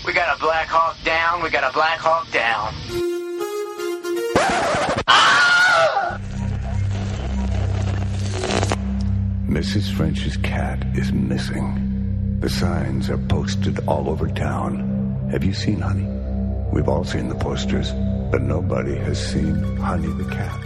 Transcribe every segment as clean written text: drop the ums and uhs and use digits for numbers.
We got a Black Hawk down. We got a Black Hawk down. Mrs. French's cat is missing. The signs are posted all over town. Have you seen Honey? We've all seen the posters, but nobody has seen Honey the cat.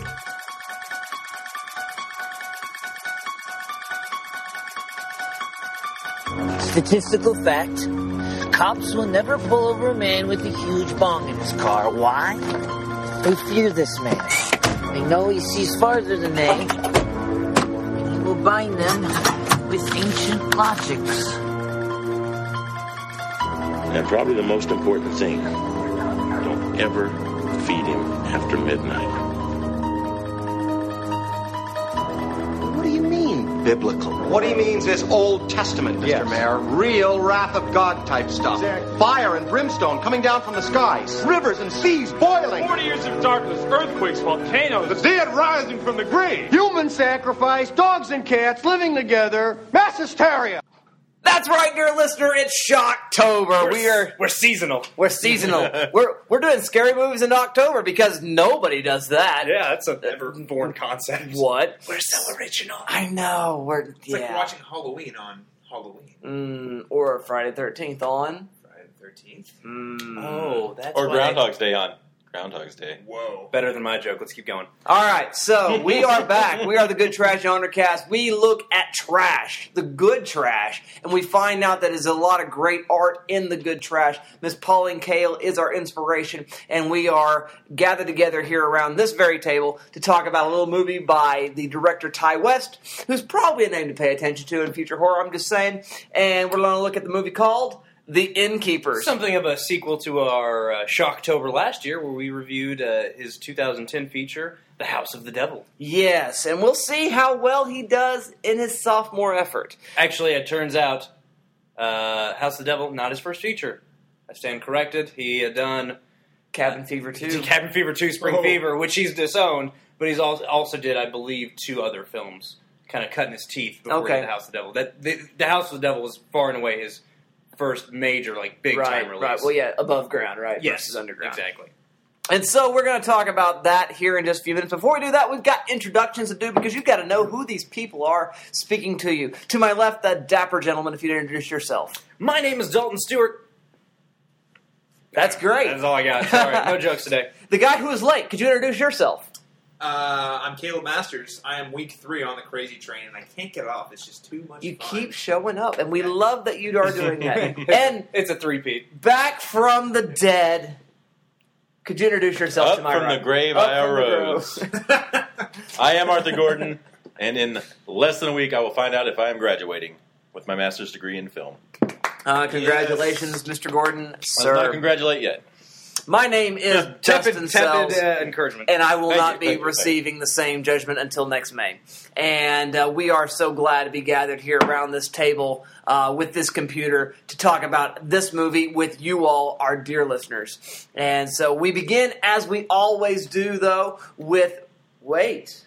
Statistical fact. Cops will never pull over a man with a huge bong in his car. Why? They fear this man. They know he sees farther than they. And he will bind them with ancient logics. And probably the most important thing, don't ever feed him after midnight. What do you mean, biblical? What he means is Old Testament, Mr. Mayor. Real wrath of God type stuff. Exactly. Fire and brimstone coming down from the skies. Rivers and seas boiling. 40 years of darkness, earthquakes, volcanoes. The dead rising from the grave. Human sacrifice, dogs and cats living together. Mass hysteria. That's right, dear listener. It's Shocktober. We're seasonal. We're seasonal. we're doing scary movies in October because nobody does that. Yeah, that's a never-born concept. What? We're so original. I know. It's like watching Halloween on Halloween. Or Friday the 13th on Friday the 13th. Oh, that's or Groundhog's Day on Groundhog's Day. Whoa. Better than my joke. Let's keep going. All right, so we are back. We are the Good Trash Undercast. We look at trash, the good trash, and we find out that there's a lot of great art in the good trash. Miss Pauline Kael is our inspiration, and we are gathered together here around this very table to talk about a little movie by the director Ty West, who's probably a name to pay attention to in future horror, I'm just saying. And we're going to look at the movie called The Innkeepers. Something of a sequel to our Shocktober last year, where we reviewed his 2010 feature, The House of the Devil. Yes, and we'll see how well he does in his sophomore effort. Actually, it turns out House of the Devil, not his first feature. I stand corrected. He had done Cabin Fever 2. Cabin Fever 2, Spring Fever, which he's disowned, but he's also did, I believe, 2 other films, kind of cutting his teeth before he did The House of the Devil. The House of the Devil was far and away his first major, big-time release. Right, well, yeah, above ground, right? Yes, versus underground. Exactly. And so we're going to talk about that here in just a few minutes. Before we do that, we've got introductions to do because you've got to know who these people are speaking to you. To my left, that dapper gentleman, if you'd introduce yourself. My name is Dalton Stewart. That's great. That's all I got. Sorry, no jokes today. The guy who is late, could you introduce yourself? I'm Caleb Masters. I am week 3 on the crazy train, and I can't get it off. It's just too much You fun. keep showing up, and we love that you are doing that. And it's a three-peat. Back from the dead, could you introduce yourself to my right? Up from the grave I arose. I am Arthur Gordon, and in less than a week I will find out if I am graduating with my master's degree in film. Congratulations, Mr. Gordon, sir. Let's not congratulate yet. My name is Justin Sells, encouragement. and I will not be receiving the same judgment until next May. And we are so glad to be gathered here around this table with this computer to talk about this movie with you all, our dear listeners. And so we begin, as we always do, though, with, wait,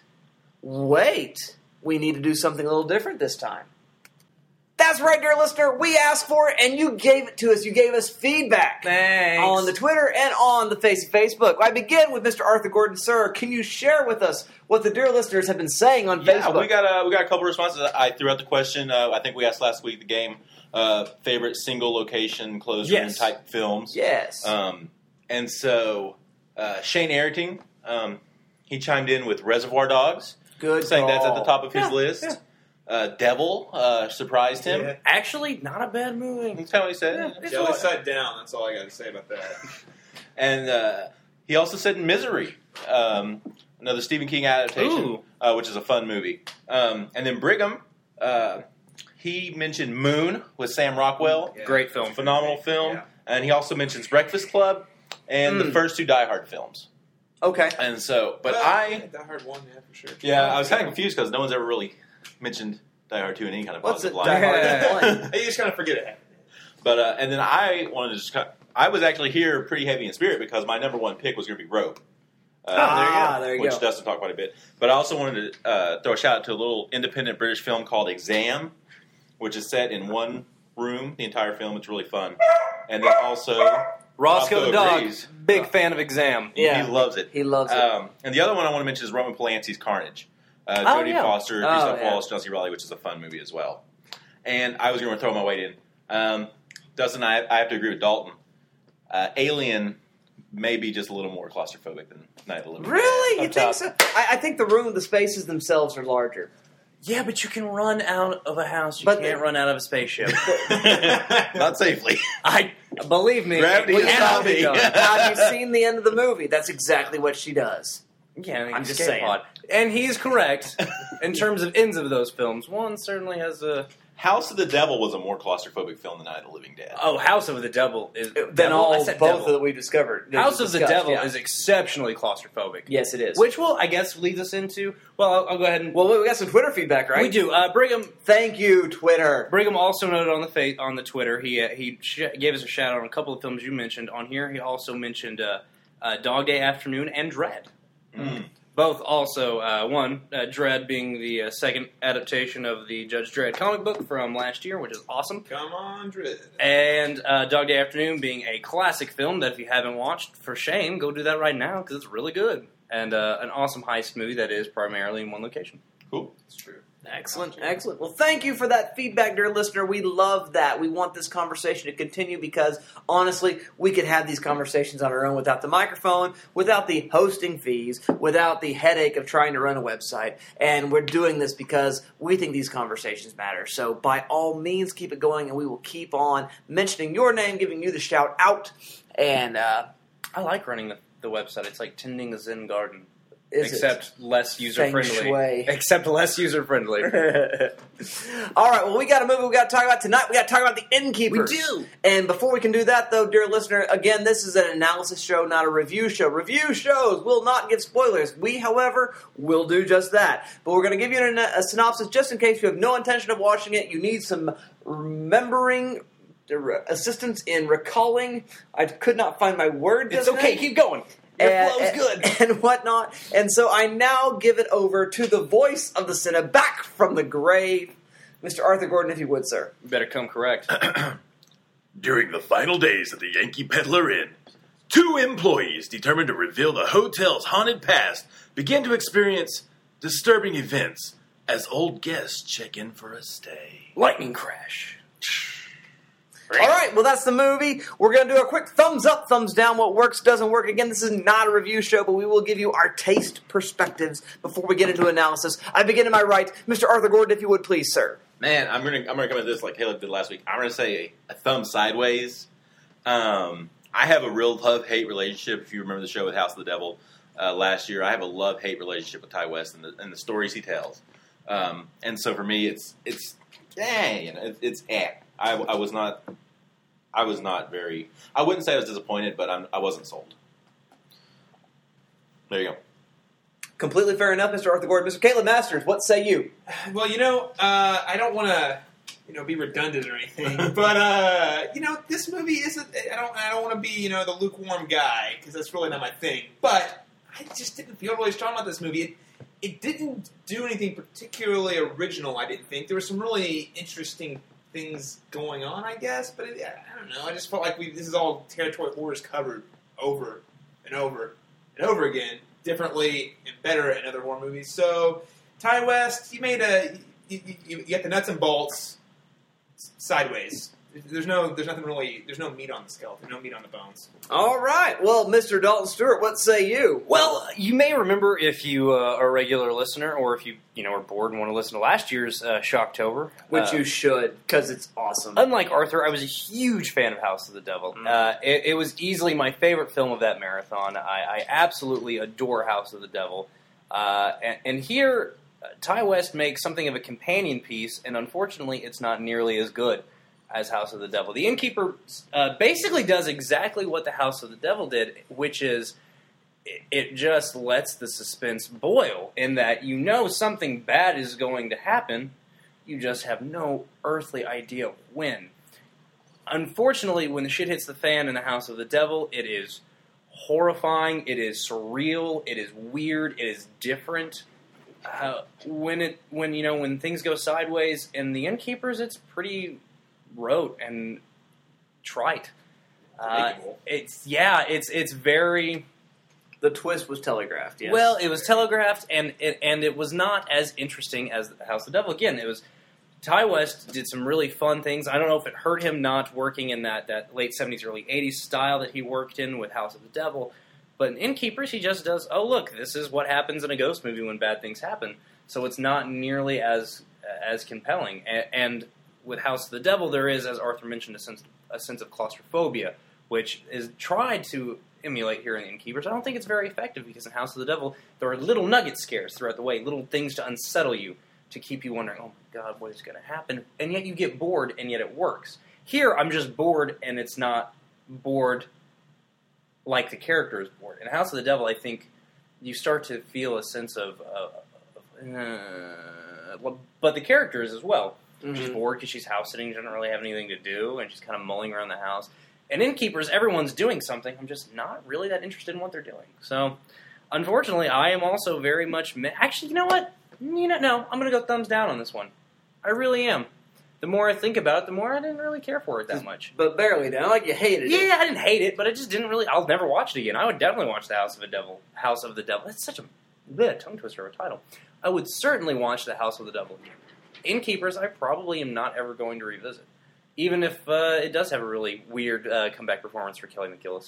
we need to do something a little different this time. That's right, dear listener. We asked for it, and you gave it to us. You gave us feedback. Thanks. On the Twitter and on the Facebook. I begin with Mr. Arthur Gordon. Sir, can you share with us what the dear listeners have been saying on Facebook? Yeah, we got a couple responses. I threw out the question. I think we asked last week the game favorite single location closed room type films. Yes. And so Shane Airting, he chimed in with Reservoir Dogs. Good. Saying that's at the top of his list. Yeah. Devil surprised him. Yeah. Actually, not a bad movie. That's kind of what he said. Yeah, Jelly side down. That's all I got to say about that. And he also said Misery, another Stephen King adaptation, which is a fun movie. And then Brigham, he mentioned Moon with Sam Rockwell. Yeah. Great film. Phenomenal film. Yeah. And he also mentions Breakfast Club and the first 2 Die Hard films. Okay. And so, but Die Hard 1, yeah, for sure. Yeah, I was kind of confused because no one's ever really mentioned Die Hard 2 in any kind of positive light. You just kind of forget it. But and then I wanted to just I was actually here pretty heavy in spirit because my number 1 pick was going to be Rope. There you which go. Dustin talked quite a bit. But I also wanted to throw a shout out to a little independent British film called Exam, which is set in one room the entire film. It's really fun. And then also Roscoe the dog, agrees. big fan of Exam. Yeah. He loves it. He loves it. And the other one I want to mention is Roman Polanski's Carnage. Jodie Foster, Christoph Waltz, John C. Reilly, which is a fun movie as well. And I was going to throw my weight in. Dustin, I have to agree with Dalton. Alien may be just a little more claustrophobic than Night of the Living Dead. Really? You think so? I think the spaces themselves are larger. Yeah, but you can run out of a house. You can't run out of a spaceship. Not safely. Believe me. Gravity is not me. Have you seen the end of the movie? That's exactly what she does. Yeah, I'm just saying. Pod. And he's correct in terms of ends of those films. One certainly has a... House of the Devil was a more claustrophobic film than Night of the Living Dead. Oh, House of the Devil is... Both devil. that we discovered. House of the Devil is exceptionally claustrophobic. Yes, it is. Which will, I guess, leads us into... Well, I'll go ahead and... Well, we got some Twitter feedback, right? We do. Brigham... Thank you, Twitter. Brigham also noted on the Twitter, he gave us a shout out on a couple of films you mentioned on here. He also mentioned Dog Day Afternoon and Dread. Mm. Both also, Dredd being the second adaptation of the Judge Dredd comic book from last year, which is awesome. Come on, Dredd. And Dog Day Afternoon being a classic film that if you haven't watched, for shame, go do that right now because it's really good. And an awesome heist movie that is primarily in one location. Cool. It's true. Excellent, excellent. Well, thank you for that feedback, dear listener. We love that. We want this conversation to continue because, honestly, we could have these conversations on our own without the microphone, without the hosting fees, without the headache of trying to run a website. And we're doing this because we think these conversations matter. So, by all means, keep it going, and we will keep on mentioning your name, giving you the shout out. And I like running the website. It's like tending a Zen garden. Except less user-friendly. Feng shui. Except less user-friendly. All right, well, we got a movie we got to talk about tonight. We got to talk about The Innkeepers. We do. And before we can do that, though, dear listener, again, this is an analysis show, not a review show. Review shows will not give spoilers. We, however, will do just that. But we're going to give you a synopsis just in case you have no intention of watching it. You need some remembering... assistance in recalling. I could not find my word. It's okay. Keep going. Your flow's good. And whatnot. And so I now give it over to the voice of the Senna, back from the grave, Mr. Arthur Gordon, if you would, sir. You better come correct. During the final days of the Yankee Peddler Inn, two employees determined to reveal the hotel's haunted past begin to experience disturbing events as old guests check in for a stay. Lightning crash. All right, well, that's the movie. We're going to do a quick thumbs up, thumbs down, what works, doesn't work. Again, this is not a review show, but we will give you our taste perspectives before we get into analysis. I begin to my right. Mr. Arthur Gordon, if you would, please, sir. Man, I'm gonna come at this like Caleb did last week. I'm gonna say a thumb sideways. I have a real love-hate relationship. If you remember the show with House of the Devil last year, I have a love-hate relationship with Ty West and the stories he tells. And so for me, it's I was not very. I wouldn't say I was disappointed, but I wasn't sold. There you go. Completely fair enough, Mr. Arthur Gordon. Mr. Caleb Masters, what say you? Well, I don't want to, be redundant or anything, but this movie isn't. I don't want to be, the lukewarm guy because that's really not my thing. But I just didn't feel really strong about this movie. It didn't do anything particularly original. I didn't think there were some really interesting things going on, I guess, but I don't know. I just felt like this is all territory horrors covered over and over and over again, differently and better in other horror movies. So, Ty West, you made you got the nuts and bolts sideways. There's nothing really. There's no meat on the skeleton. No meat on the bones. All right. Well, Mr. Dalton Stewart, what say you? Well, you may remember if you are a regular listener, or if you are bored and want to listen to last year's Shocktober, which you should, because it's awesome. Unlike Arthur, I was a huge fan of House of the Devil. It was easily my favorite film of that marathon. I absolutely adore House of the Devil, and here Ty West makes something of a companion piece, and unfortunately, it's not nearly as good as House of the Devil. The Innkeeper basically does exactly what the House of the Devil did, which is it just lets the suspense boil in that something bad is going to happen, you just have no earthly idea when. Unfortunately, when the shit hits the fan in the House of the Devil, it is horrifying, it is surreal, it is weird, it is different. When things go sideways in The Innkeepers, it's pretty rote and trite. It's very. The twist was telegraphed. Yes. Well, it was telegraphed, and it was not as interesting as the House of the Devil. Again, it was. Ty West did some really fun things. I don't know if it hurt him not working in that late 70s, early 80s style that he worked in with House of the Devil. But in Innkeepers, he just does, oh, look, this is what happens in a ghost movie when bad things happen. So it's not nearly as compelling. And with House of the Devil, there is, as Arthur mentioned, a sense of claustrophobia, which is tried to emulate here in Innkeepers. I don't think it's very effective because in House of the Devil, there are little nugget scares throughout the way, little things to unsettle you, to keep you wondering, oh my God, what is going to happen? And yet you get bored, and yet it works. Here, I'm just bored, and it's not bored like the character is bored. In House of the Devil, I think you start to feel a sense of but the character is as well. Mm-hmm. She's bored because she's house sitting, she doesn't really have anything to do, and she's kind of mulling around the house. And Innkeepers, everyone's doing something. I'm just not really that interested in what they're doing. So, unfortunately, I am also very much... Actually, you know what? No, I'm going to go thumbs down on this one. I really am. The more I think about it, the more I didn't really care for it that much. But barely, not like you hated it. Yeah, I didn't hate it, but I just didn't really... I'll never watch it again. I would definitely watch The House of the Devil. House of the Devil. That's such a tongue twister of a title. I would certainly watch The House of the Devil again. Innkeepers, I probably am not ever going to revisit. Even if it does have a really weird comeback performance for Kelly McGillis.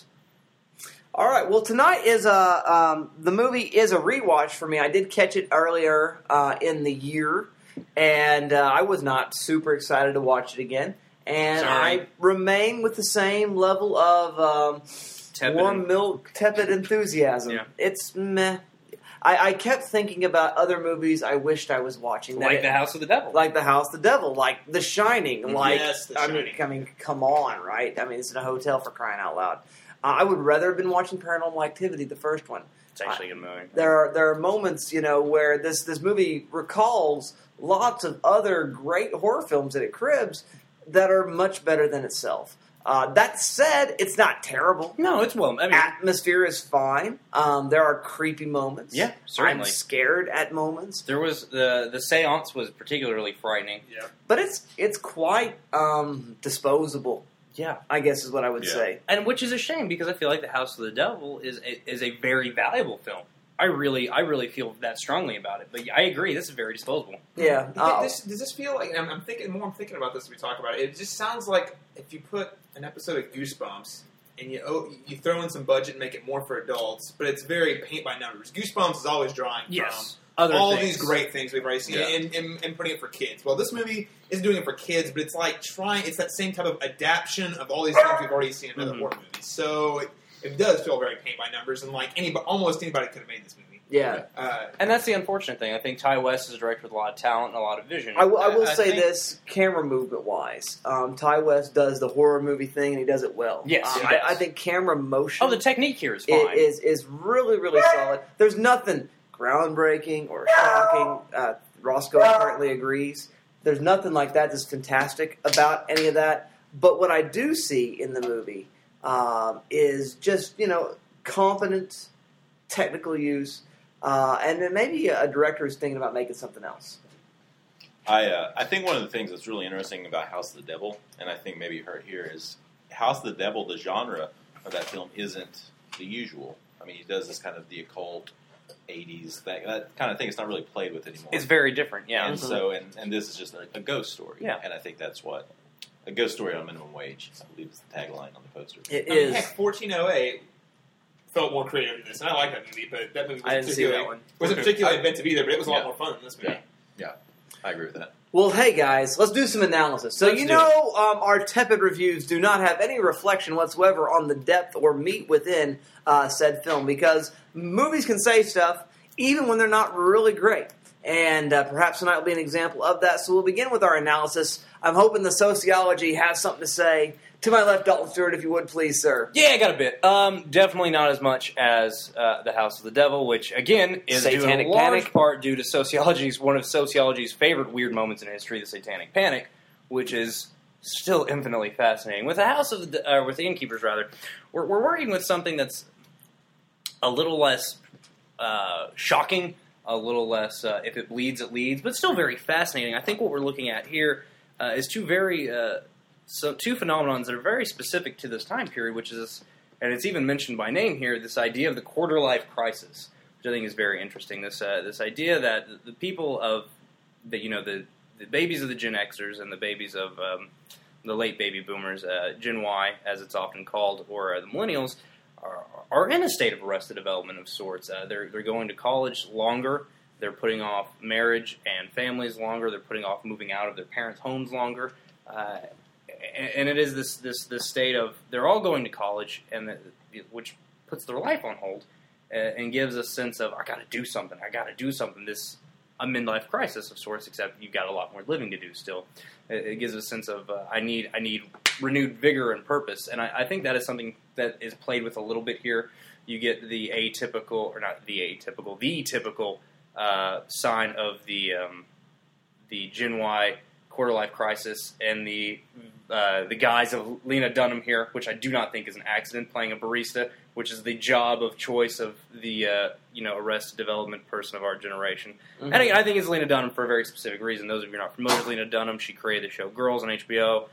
All right. Well, tonight is the movie is a rewatch for me. I did catch it earlier in the year, and I was not super excited to watch it again. And I remain with the same level of warm milk, tepid enthusiasm. Yeah. It's meh. I kept thinking about other movies I wished I was watching. Like The House of the Devil. Like The House of the Devil. Like The Shining. Like, yes, The Shining. I mean, come on, right? I mean, it's in a hotel for crying out loud. I would rather have been watching Paranormal Activity, the first one. It's actually a good movie. There are moments, where this movie recalls lots of other great horror films that it cribs that are much better than itself. That said, it's not terrible. No, it's well. I mean, atmosphere is fine. There are creepy moments. Yeah, certainly. I'm scared at moments. There was the seance was particularly frightening. Yeah, but it's quite disposable. Yeah, I guess is what I would say, and which is a shame because I feel like The House of the Devil is a very valuable film. I really feel that strongly about it. But I agree, this is very disposable. Yeah. Does this feel like I'm thinking about this as we talk about it? It just sounds like if you put an episode of Goosebumps and you throw in some budget and make it more for adults, but it's very paint by numbers. Goosebumps is always drawing from all these great things we've already seen and putting it for kids. Well, this movie is doing it for kids, but it's like it's that same type of adaptation of all these things we've already seen in other horror movies. So it does feel very paint by numbers, and like almost anybody could have made this movie. Yeah. And that's the unfortunate thing. I think Ty West is a director with a lot of talent and a lot of vision. I will say this, camera movement-wise. Ty West does the horror movie thing, and he does it well. Yes, I think camera motion... Oh, the technique here is fine. Is really, really solid. There's nothing groundbreaking or shocking. Roscoe apparently agrees. There's nothing like that that's fantastic about any of that. But what I do see in the movie is just, competent technical use. And then maybe a director is thinking about making something else. I think one of the things that's really interesting about House of the Devil, and I think maybe hurt here, is House of the Devil, the genre of that film isn't the usual. I mean, he does this kind of the occult 80s, that kind of thing. It's not really played with anymore. It's very different, yeah. And so, and this is just a ghost story. Yeah. And I think that's what a ghost story on minimum wage, I believe, is the tagline on the poster. It is. Heck, 1408 felt more creative than this, and I like that movie, but that movie wasn't particularly meant to be there, but it was a lot more fun than this movie. Yeah, I agree with that. Well, hey guys, let's do some analysis. So our tepid reviews do not have any reflection whatsoever on the depth or meat within said film, because movies can say stuff even when they're not really great. And perhaps tonight will be an example of that. So we'll begin with our analysis. I'm hoping the sociology has something to say. To my left, Dalton Stewart, if you would, please, sir. Yeah, I got a bit. Definitely not as much as The House of the Devil, which, again, is Satanic due in large part due to one of sociology's favorite weird moments in history, the Satanic Panic, which is still infinitely fascinating. With with the Innkeepers, rather, we're working with something that's a little less shocking, a little less, if it bleeds, it leads, but still very fascinating. I think what we're looking at here is two very two phenomenons that are very specific to this time period, which is, and it's even mentioned by name here, this idea of the quarter-life crisis, which I think is very interesting. This idea that the people of the babies of the Gen Xers and the babies of the late baby boomers, Gen Y, as it's often called, or the millennials, are in a state of arrested development of sorts. They're going to college longer. They're putting off marriage and families longer. They're putting off moving out of their parents' homes longer. And it is this state of they're all going to college, which puts their life on hold and gives a sense of I got to do something. I got to do something. This a midlife crisis of sorts, except you've got a lot more living to do still. It gives a sense of I need renewed vigor and purpose, and I think that is something that is played with a little bit here. You get the typical sign of the Gen Y quarter-life crisis and the guise of Lena Dunham here, which I do not think is an accident, playing a barista, which is the job of choice of the arrested development person of our generation. Mm-hmm. And I think it's Lena Dunham for a very specific reason. Those of you who are not familiar with Lena Dunham, she created the show Girls on HBO.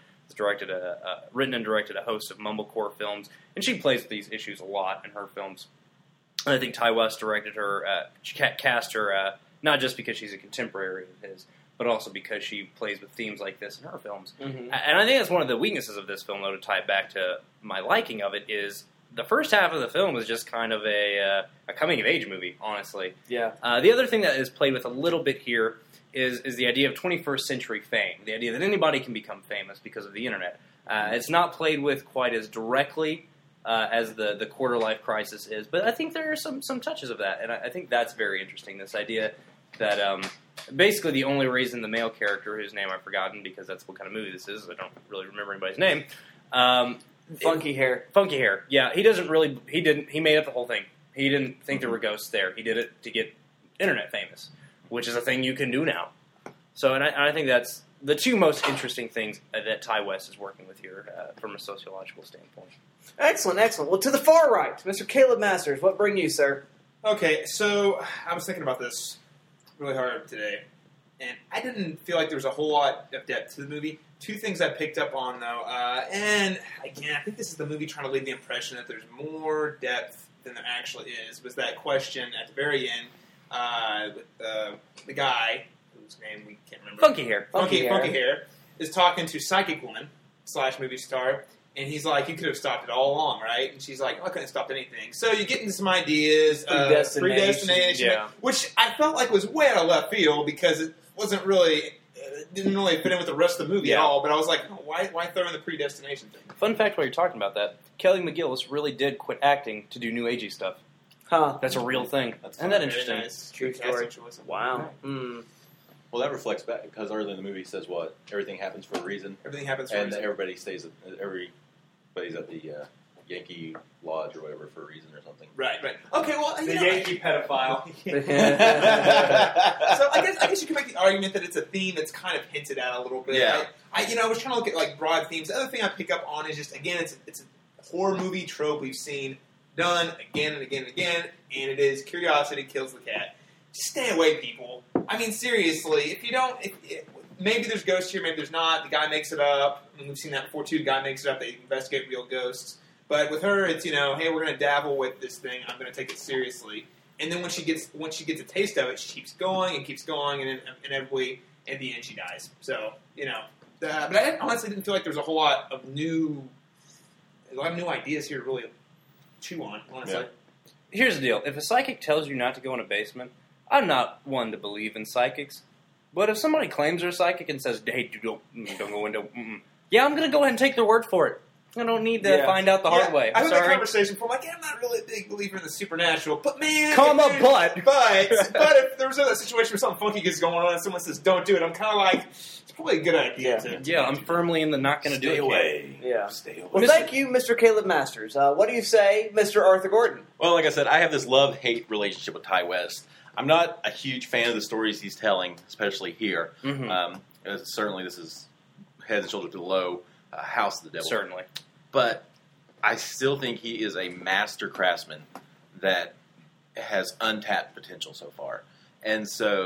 Written and directed a host of mumblecore films, and she plays with these issues a lot in her films. And I think Ty West directed her, cast her, not just because she's a contemporary of his, but also because she plays with themes like this in her films. Mm-hmm. And I think that's one of the weaknesses of this film, though, to tie it back to my liking of it, is the first half of the film is just kind of a coming-of-age movie, honestly. Yeah. The other thing that is played with a little bit here is the idea of 21st century fame, the idea that anybody can become famous because of the internet. It's not played with quite as directly as the quarter-life crisis is, but I think there are some touches of that, and I think that's very interesting, this idea that basically the only reason the male character, whose name I've forgotten because that's what kind of movie this is, I don't really remember anybody's name. Funky hair. Funky hair, yeah. He made up the whole thing. He didn't think there were ghosts there. He did it to get internet famous, which is a thing you can do now. So, and I think that's the two most interesting things that Ty West is working with here from a sociological standpoint. Excellent, excellent. Well, to the far right, Mr. Caleb Masters, what bring you, sir? Okay, so I was thinking about this really hard today, and I didn't feel like there was a whole lot of depth to the movie. Two things I picked up on, though, and again, I think this is the movie trying to leave the impression that there's more depth than there actually is, was that question at the very end with the guy, whose name we can't remember. Funky hair. Is talking to Psychic Woman / movie star, and he's like, you could have stopped it all along, right? And she's like, oh, I couldn't have stopped anything. So you get into some ideas, predestination, yeah. Which I felt like was way out of left field because it wasn't really, didn't really fit in with the rest of the movie at all. But I was like, oh, why throw in the predestination thing? Fun fact while you're talking about that, Kelly McGillis really did quit acting to do new agey stuff. Huh. That's a real thing. Isn't that interesting? Nice. True story. Wow. Well, that reflects back because early in the movie says what? Everything happens for a reason. Everything happens for a reason. And everybody's at the Yankee Lodge or whatever for a reason or something. Right. Okay, well, the Yankee pedophile. So I guess you can make the argument that it's a theme that's kind of hinted at a little bit. Yeah. I was trying to look at like broad themes. The other thing I pick up on is just again, it's a horror movie trope we've seen done again and again and again, and it is curiosity kills the cat. Just stay away, people. I mean, seriously, if you don't, maybe there's ghosts here, maybe there's not. The guy makes it up. I mean, we've seen that before too. The guy makes it up. They investigate real ghosts. But with her, it's hey, we're going to dabble with this thing. I'm going to take it seriously. And then when she gets a taste of it, she keeps going, and inevitably, at the end, she dies. So but I honestly didn't feel like there was a whole lot of new ideas here to really chew on. Honestly, yeah. Here's the deal: if a psychic tells you not to go in a basement, I'm not one to believe in psychics. But if somebody claims they're psychic and says, "Hey, don't go into," yeah, I'm going to go ahead and take their word for it. I don't need to find out the hard way. I had that conversation before. I'm not really a big believer in the supernatural, but man, but if there was a situation where something funky is going on and someone says, "Don't do it," I'm kind of like, it's probably a good idea. Yeah, I'm firmly in the not going to do it. Away. Yeah. Stay away. Well, thank you, Mr. Caleb Masters. What do you say, Mr. Arthur Gordon? Well, like I said, I have this love-hate relationship with Ty West. I'm not a huge fan of the stories he's telling, especially here. Mm-hmm. Certainly, this is head and shoulders below House of the Devil. Certainly. But I still think he is a master craftsman that has untapped potential so far. And so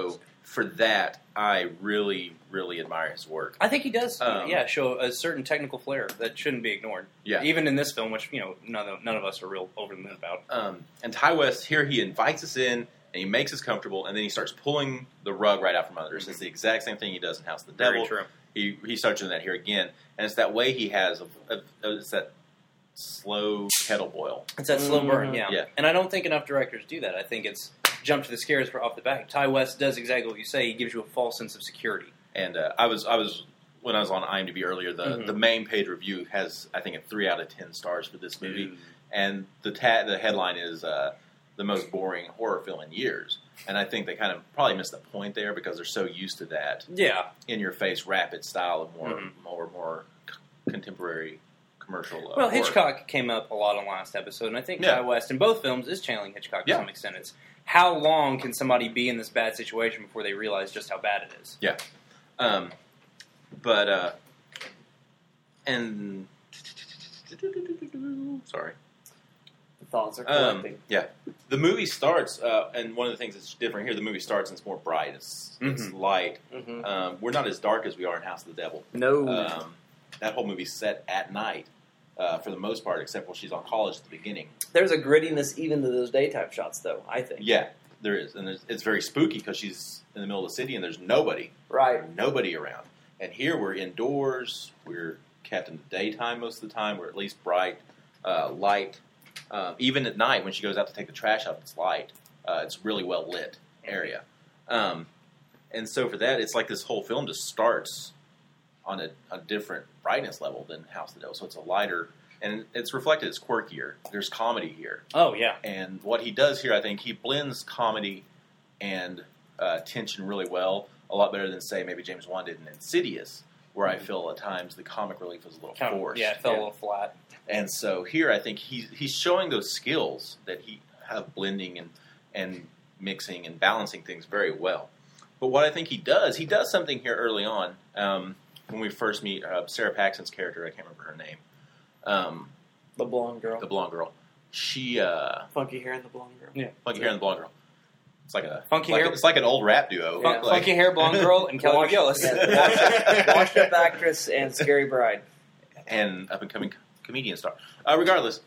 for that, I really, really admire his work. I think he does, show a certain technical flair that shouldn't be ignored. Yeah. Even in this film, which, none of us are real over the moon about. And Ty West, here he invites us in, and he makes us comfortable, and then he starts pulling the rug right out from under us. It's the exact same thing he does in House of the Devil. Very true. He starts doing that here again, and it's that way he has, it's that slow kettle boil. It's that slow burn, yeah. And I don't think enough directors do that. I think it's jump to the scares off the back. Ty West does exactly what you say. He gives you a false sense of security. And I was when I was on IMDb earlier, the main page review has, I think, a 3 out of 10 stars for this movie. And the headline is the most boring horror film in years. And I think they kind of probably missed the point there because they're so used to that in-your-face, rapid style of more contemporary commercial Well, horror. Hitchcock came up a lot on last episode, and I think Ty West in both films is channeling Hitchcock to some extent. It's how long can somebody be in this bad situation before they realize just how bad it is? Yeah. And sorry. The thoughts are collecting. Yeah. The movie starts, and one of the things that's different here, the movie starts and it's more bright. It's light. We're not as dark as we are in House of the Devil. No. That whole movie's set at night. For the most part, except when she's on college at the beginning. There's a grittiness even to those daytime shots, though, I think. Yeah, there is. And it's very spooky because she's in the middle of the city and there's nobody. Right. Nobody around. And here we're indoors. We're kept in the daytime most of the time. We're at least bright, light. Even at night when she goes out to take the trash out, it's light. It's really well lit area. And so for that, it's like this whole film just starts on a different brightness level than House of the Devil. So it's a lighter, and it's reflected as quirkier. There's comedy here. Oh, yeah. And what he does here, I think, he blends comedy and tension really well, a lot better than, say, maybe James Wan did in Insidious, where I feel at times the comic relief was a little forced. Yeah, it fell a little flat. And so here, I think he's showing those skills that he have blending and mixing and balancing things very well. But what I think he does something here early on. When we first meet Sarah Paxton's character, I can't remember her name. The blonde girl. The blonde girl. She funky hair and the blonde girl. Yeah, funky hair and the blonde girl. It's like hair. It's like an old rap duo. Funky hair, blonde girl, and Kelly McGillis. Washed up actress and scary bride, and up and coming comedian star. Regardless,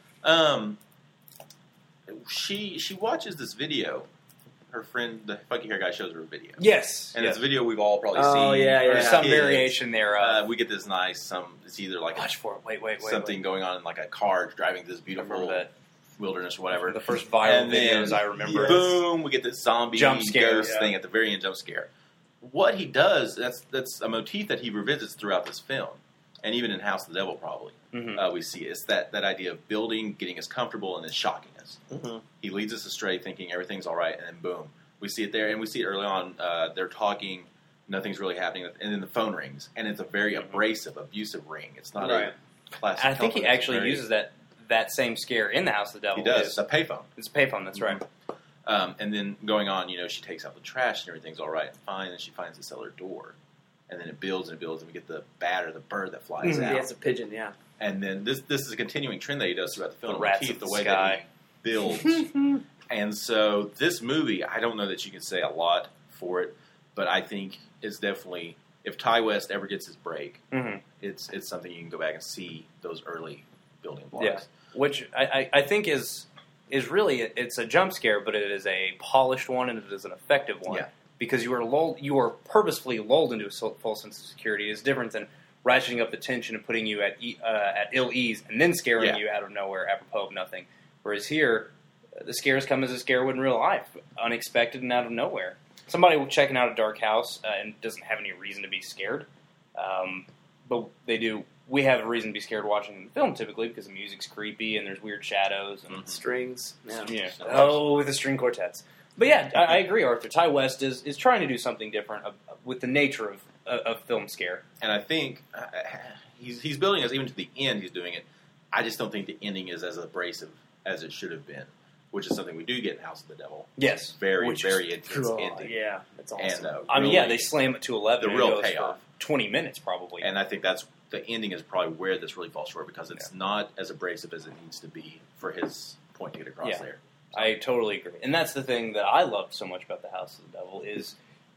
she watches this video. Her friend, the funky hair guy, shows her a video. Yes. And it's a video we've all probably seen. Oh, yeah. There's some variation there. We get this nice, it's either like watch for it. Wait. Something going on in like a car driving this beautiful wilderness or whatever. The first viral videos I remember. Boom, we get this zombie jump scare ghost thing at the very end, jump scare. What he does, that's a motif that he revisits throughout this film. And even in House of the Devil, probably, we see it's that idea of building, getting us comfortable, and then shocking us. He leads us astray, thinking everything's all right, and then boom, we see it there, and we see it early on. They're talking, nothing's really happening, and then the phone rings, and it's a very abrasive, abusive ring. It's not a classic. I think he actually uses that same scare in the House of the Devil. He does. It's a payphone. It's a payphone. That's right. And then going on, she takes out the trash, and everything's all right and fine, and she finds the cellar door. And then it builds and builds, and we get the bat or the bird that flies out. Yeah, it's a pigeon, yeah. And then this is a continuing trend that he does throughout the film. The rats of the way sky. That he builds. And so this movie, I don't know that you can say a lot for it, but I think it's definitely, if Ty West ever gets his break, it's something you can go back and see those early building blocks. Yeah, which I think is really, it's a jump scare, but it is a polished one and it is an effective one. Yeah. Because you are purposefully lulled into a false sense of security. It's different than ratcheting up the tension and putting you at ill ease and then scaring you out of nowhere apropos of nothing. Whereas here, the scares come as a scare would in real life, unexpected and out of nowhere. Somebody checking out a dark house and doesn't have any reason to be scared, but they do. We have a reason to be scared watching the film typically because the music's creepy and there's weird shadows and strings. Yeah. Oh, the string quartets. But yeah, I agree, Arthur. Ty West is trying to do something different with the nature of film scare. And I think he's building us even to the end. He's doing it. I just don't think the ending is as abrasive as it should have been, which is something we do get in House of the Devil. Yes, very intense ending. Yeah, that's awesome. And they slam it to 11. The real payoff, 20 minutes probably. And I think the ending is probably where this really falls short because it's not as abrasive as it needs to be for his point to get across there. I totally agree. And that's the thing that I loved so much about the House of the Devil is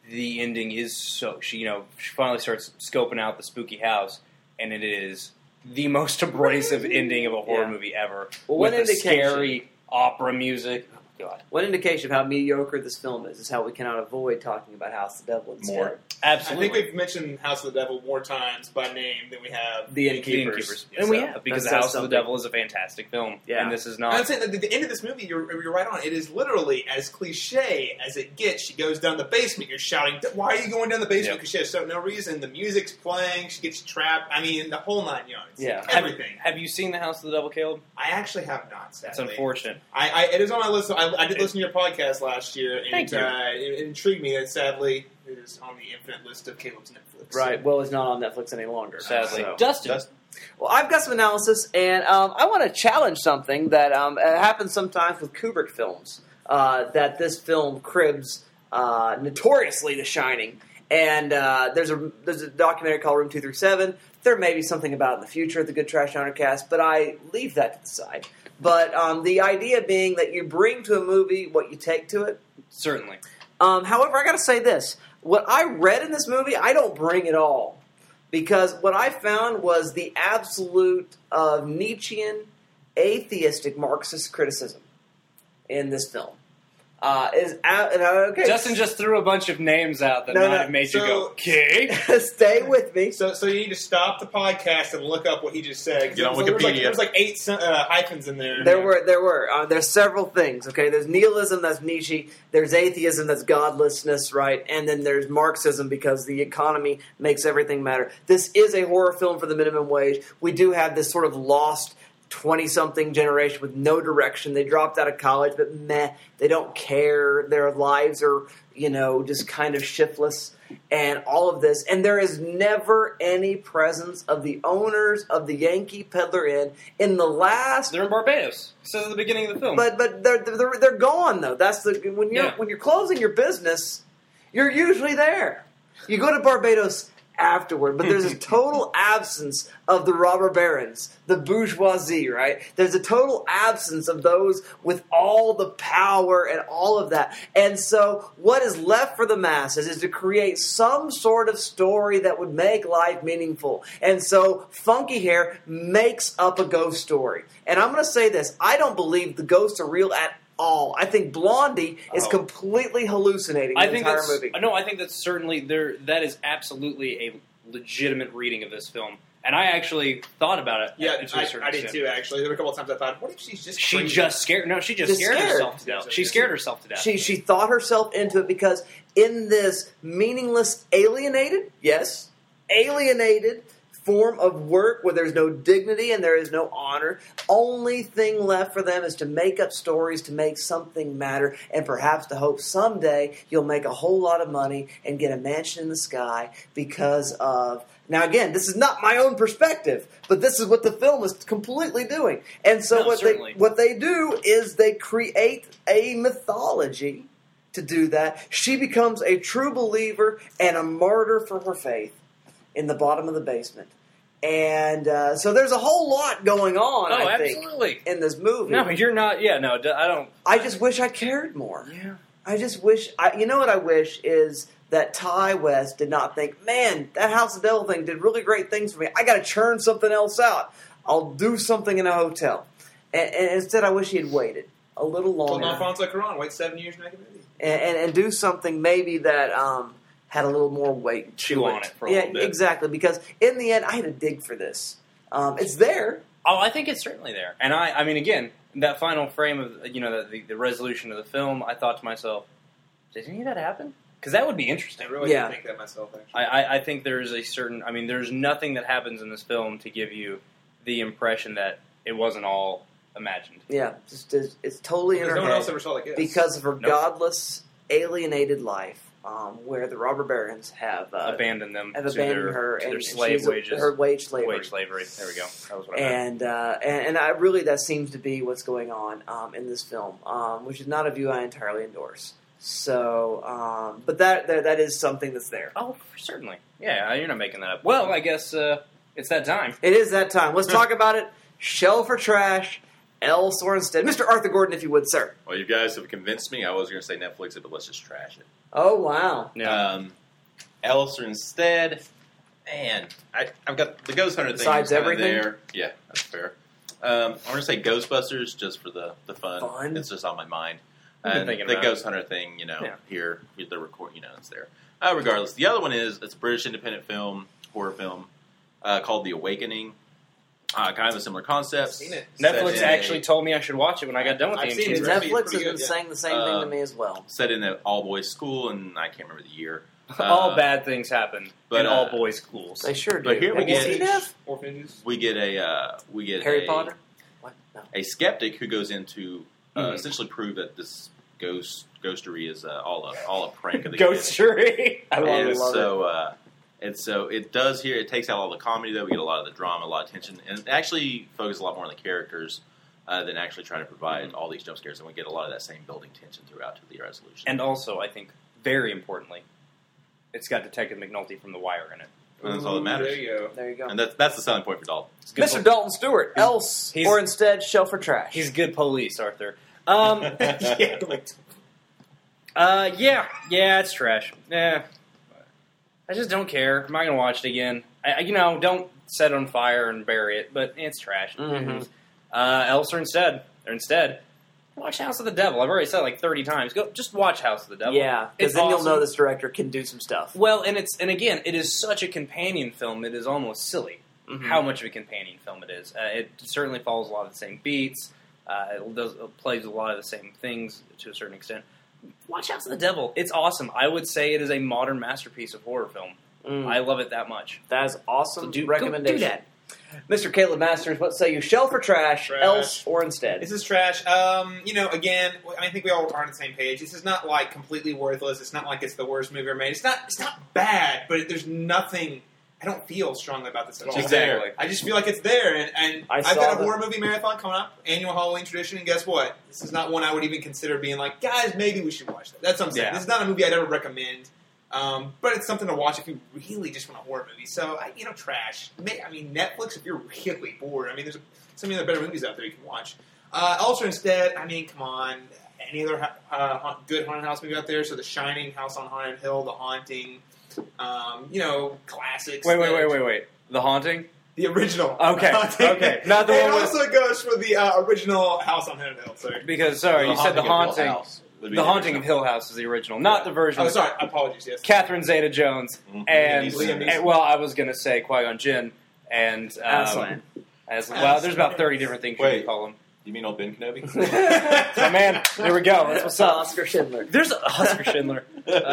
the ending is she finally starts scoping out the spooky house, and it is the most abrasive ending of a horror movie ever. Well, with the scary opera music. Oh, God. One indication of how mediocre this film is how we cannot avoid talking about House of the Devil instead. More. Absolutely. I think we've mentioned House of the Devil more times by name than we have The Innkeepers. And we have, because The House of the Devil is a fantastic film. Yeah. And this is not. I'm saying that the end of this movie, you're right on. It is literally as cliche as it gets. She goes down the basement. You're shouting, "Why are you going down the basement?" Because she has no reason. The music's playing. She gets trapped. I mean, the whole 9 yards. Yeah. Everything. Have you seen The House of the Devil, Caleb? I actually have not, sadly. That's unfortunate. It is on my list. I did listen to your podcast last year, and Thank you. It intrigued me that sadly it is on the infinite list of Caleb's Netflix. Right. Well, it's not on Netflix any longer. Sadly. So. Dustin. Well, I've got some analysis, and I want to challenge something that happens sometimes with Kubrick films, that this film cribs notoriously The Shining. And there's a documentary called Room 237. There may be something about it in the future at the Good Trash Undercast, but I leave that to the side. But the idea being that you bring to a movie what you take to it. Certainly. However, I got to say this. What I read in this movie, I don't bring at all. Because what I found was the absolute Nietzschean, atheistic Marxist criticism in this film. Justin just threw a bunch of names out that made you go, okay. Stay with me. So you need to stop the podcast and look up what he just said. Get on Wikipedia. There was like 8 hyphens in there. There were. There's several things, okay? There's nihilism, that's Nietzsche. There's atheism, that's godlessness, right? And then there's Marxism, because the economy makes everything matter. This is a horror film for the minimum wage. We do have this sort of lost 20-something generation with no direction. They dropped out of college, but they don't care. Their lives are, just kind of shiftless and all of this. And there is never any presence of the owners of the Yankee Peddler Inn in the last... They're in Barbados. It says at the beginning of the film. But they're gone, though. That's when you're closing your business, you're usually there. You go to Barbados afterward, but there's a total absence of the robber barons, the bourgeoisie, right? There's a total absence of those with all the power and all of that. And so what is left for the masses is to create some sort of story that would make life meaningful. And so Funky Hair makes up a ghost story. And I'm going to say this, I don't believe the ghosts are real at all. I think Blondie is completely hallucinating the entire movie. No, I think that's certainly there. That is absolutely a legitimate reading of this film, and I actually thought about it. Yeah, I did too. Actually, there were a couple of times I thought, "What if she's just crazy?" She just scared herself to death. She scared herself to death. She thought herself into it because in this meaningless, alienated form of work where there's no dignity and there is no honor. Only thing left for them is to make up stories to make something matter and perhaps to hope someday you'll make a whole lot of money and get a mansion in the sky because of... Now again, this is not my own perspective, but this is what the film is completely doing. And so what they do is they create a mythology to do that. She becomes a true believer and a martyr for her faith in the bottom of the basement. And so there's a whole lot going on, I think, in this movie. No, you're not. Yeah, no, I don't. I just wish I cared more. Yeah. I just wish... you know what I wish is that Ty West did not think, man, that House of the Devil thing did really great things for me. I got to churn something else out. I'll do something in a hotel. And instead, I wish he had waited a little longer. Well, Alfonso Cuarón, wait 7 years to make a movie. And do something maybe that... had a little more weight. Chew on it for a little bit. Yeah, exactly. Because in the end, I had to dig for this. It's there. Oh, I think it's certainly there. And I mean, again, that final frame of the resolution of the film, I thought to myself, did any of that happen? Because that would be interesting. I really didn't think that myself. Actually, I think there is a certain. I mean, there's nothing that happens in this film to give you the impression that it wasn't all imagined. Yeah, it's totally in her no head one else ever saw like this because of her godless, alienated life. Where the robber barons have abandoned them, have abandoned her, to and their slave wages, her wage slavery. Wage slavery. There we go. That was what I meant. And I really that seems to be what's going on in this film, which is not a view I entirely endorse. So, but that is something that's there. Oh, certainly. Yeah, you're not making that up. Well, I guess it's that time. It is that time. Let's talk about it. Shell for trash. else or instead? Mr. Arthur Gordon, if you would, sir. Well, you guys have convinced me. I was going to say Netflix it, but let's just trash it. Oh, wow. Else or instead, man, I've got the Ghost Hunter thing. Besides everything? There. Yeah, that's fair. I'm going to say Ghostbusters just for the fun. It's just on my mind. And the Ghost Hunter thing, here, with the record, it's there. Regardless, the other one it's a British independent horror film, called The Awakening. Kind of a similar concept. I've seen it. Netflix actually told me I should watch it when I got done with the seen it. Netflix has been saying the same thing to me as well. Set in an all-boys school, and I can't remember the year. All bad things happen in all-boys schools. They sure do. But here we get orphanages. We get Harry Potter. What? No. A skeptic who goes into essentially prove that this ghostery is all a prank of the ghostery. I love it. And so it does here. It takes out all the comedy, though. We get a lot of the drama, a lot of tension, and it actually focuses a lot more on the characters than actually trying to provide all these jump scares. And we get a lot of that same building tension throughout to the resolution. And also, I think, very importantly, it's got Detective McNulty from The Wire in it. And that's all that matters. There you go. And that's the selling point for Dalton. Mr. Dalton Stewart, else or instead, shelf or trash? He's good police, Arthur. Yeah, it's trash. Yeah. I just don't care. I'm not going to watch it again. Don't set it on fire and bury it, but it's trash. Mm-hmm. Else or instead, watch House of the Devil. I've already said it like 30 times. Just watch House of the Devil. Yeah, because then you'll know this director can do some stuff. Well, and again, it is such a companion film, it is almost silly how much of a companion film it is. It certainly follows a lot of the same beats. It plays a lot of the same things to a certain extent. Watch House of the Devil. It's awesome. I would say it is a modern masterpiece of horror film. I love it that much. That is awesome recommendation. Do that. Mr. Caleb Masters, what say you? Shelf or trash, else or instead? This is trash. Again, I think we all are on the same page. This is not like completely worthless. It's not like it's the worst movie ever made. It's not bad, but there's nothing. I don't feel strongly about this at all. Exactly. I just feel like it's there, and I've got a horror movie marathon coming up, annual Halloween tradition, and guess what? This is not one I would even consider being like, guys, maybe we should watch that. That's what I'm saying. Yeah. This is not a movie I'd ever recommend, but it's something to watch if you really just want a horror movie. So, trash. Netflix, if you're really bored. There's so many other better movies out there you can watch. Also, instead, come on. Any other good haunted house movie out there? So, The Shining, House on Haunted Hill, The Haunting... classics. Wait. The Haunting? The original. Okay. Okay. Not the one also goes for the original House on Haunted Hill. Sorry. Because, you said The Haunting. The Haunting of Hill House is the original, not the version. Oh, sorry. Apologies, yes. Catherine Zeta-Jones and Liam Neeson. I was going to say Qui-Gon Jinn and... Aslan. There's about 30 different things you can call him. You mean old Ben Kenobi? Oh, man, there we go. That's what's up. Oscar Schindler. There's Oscar Schindler.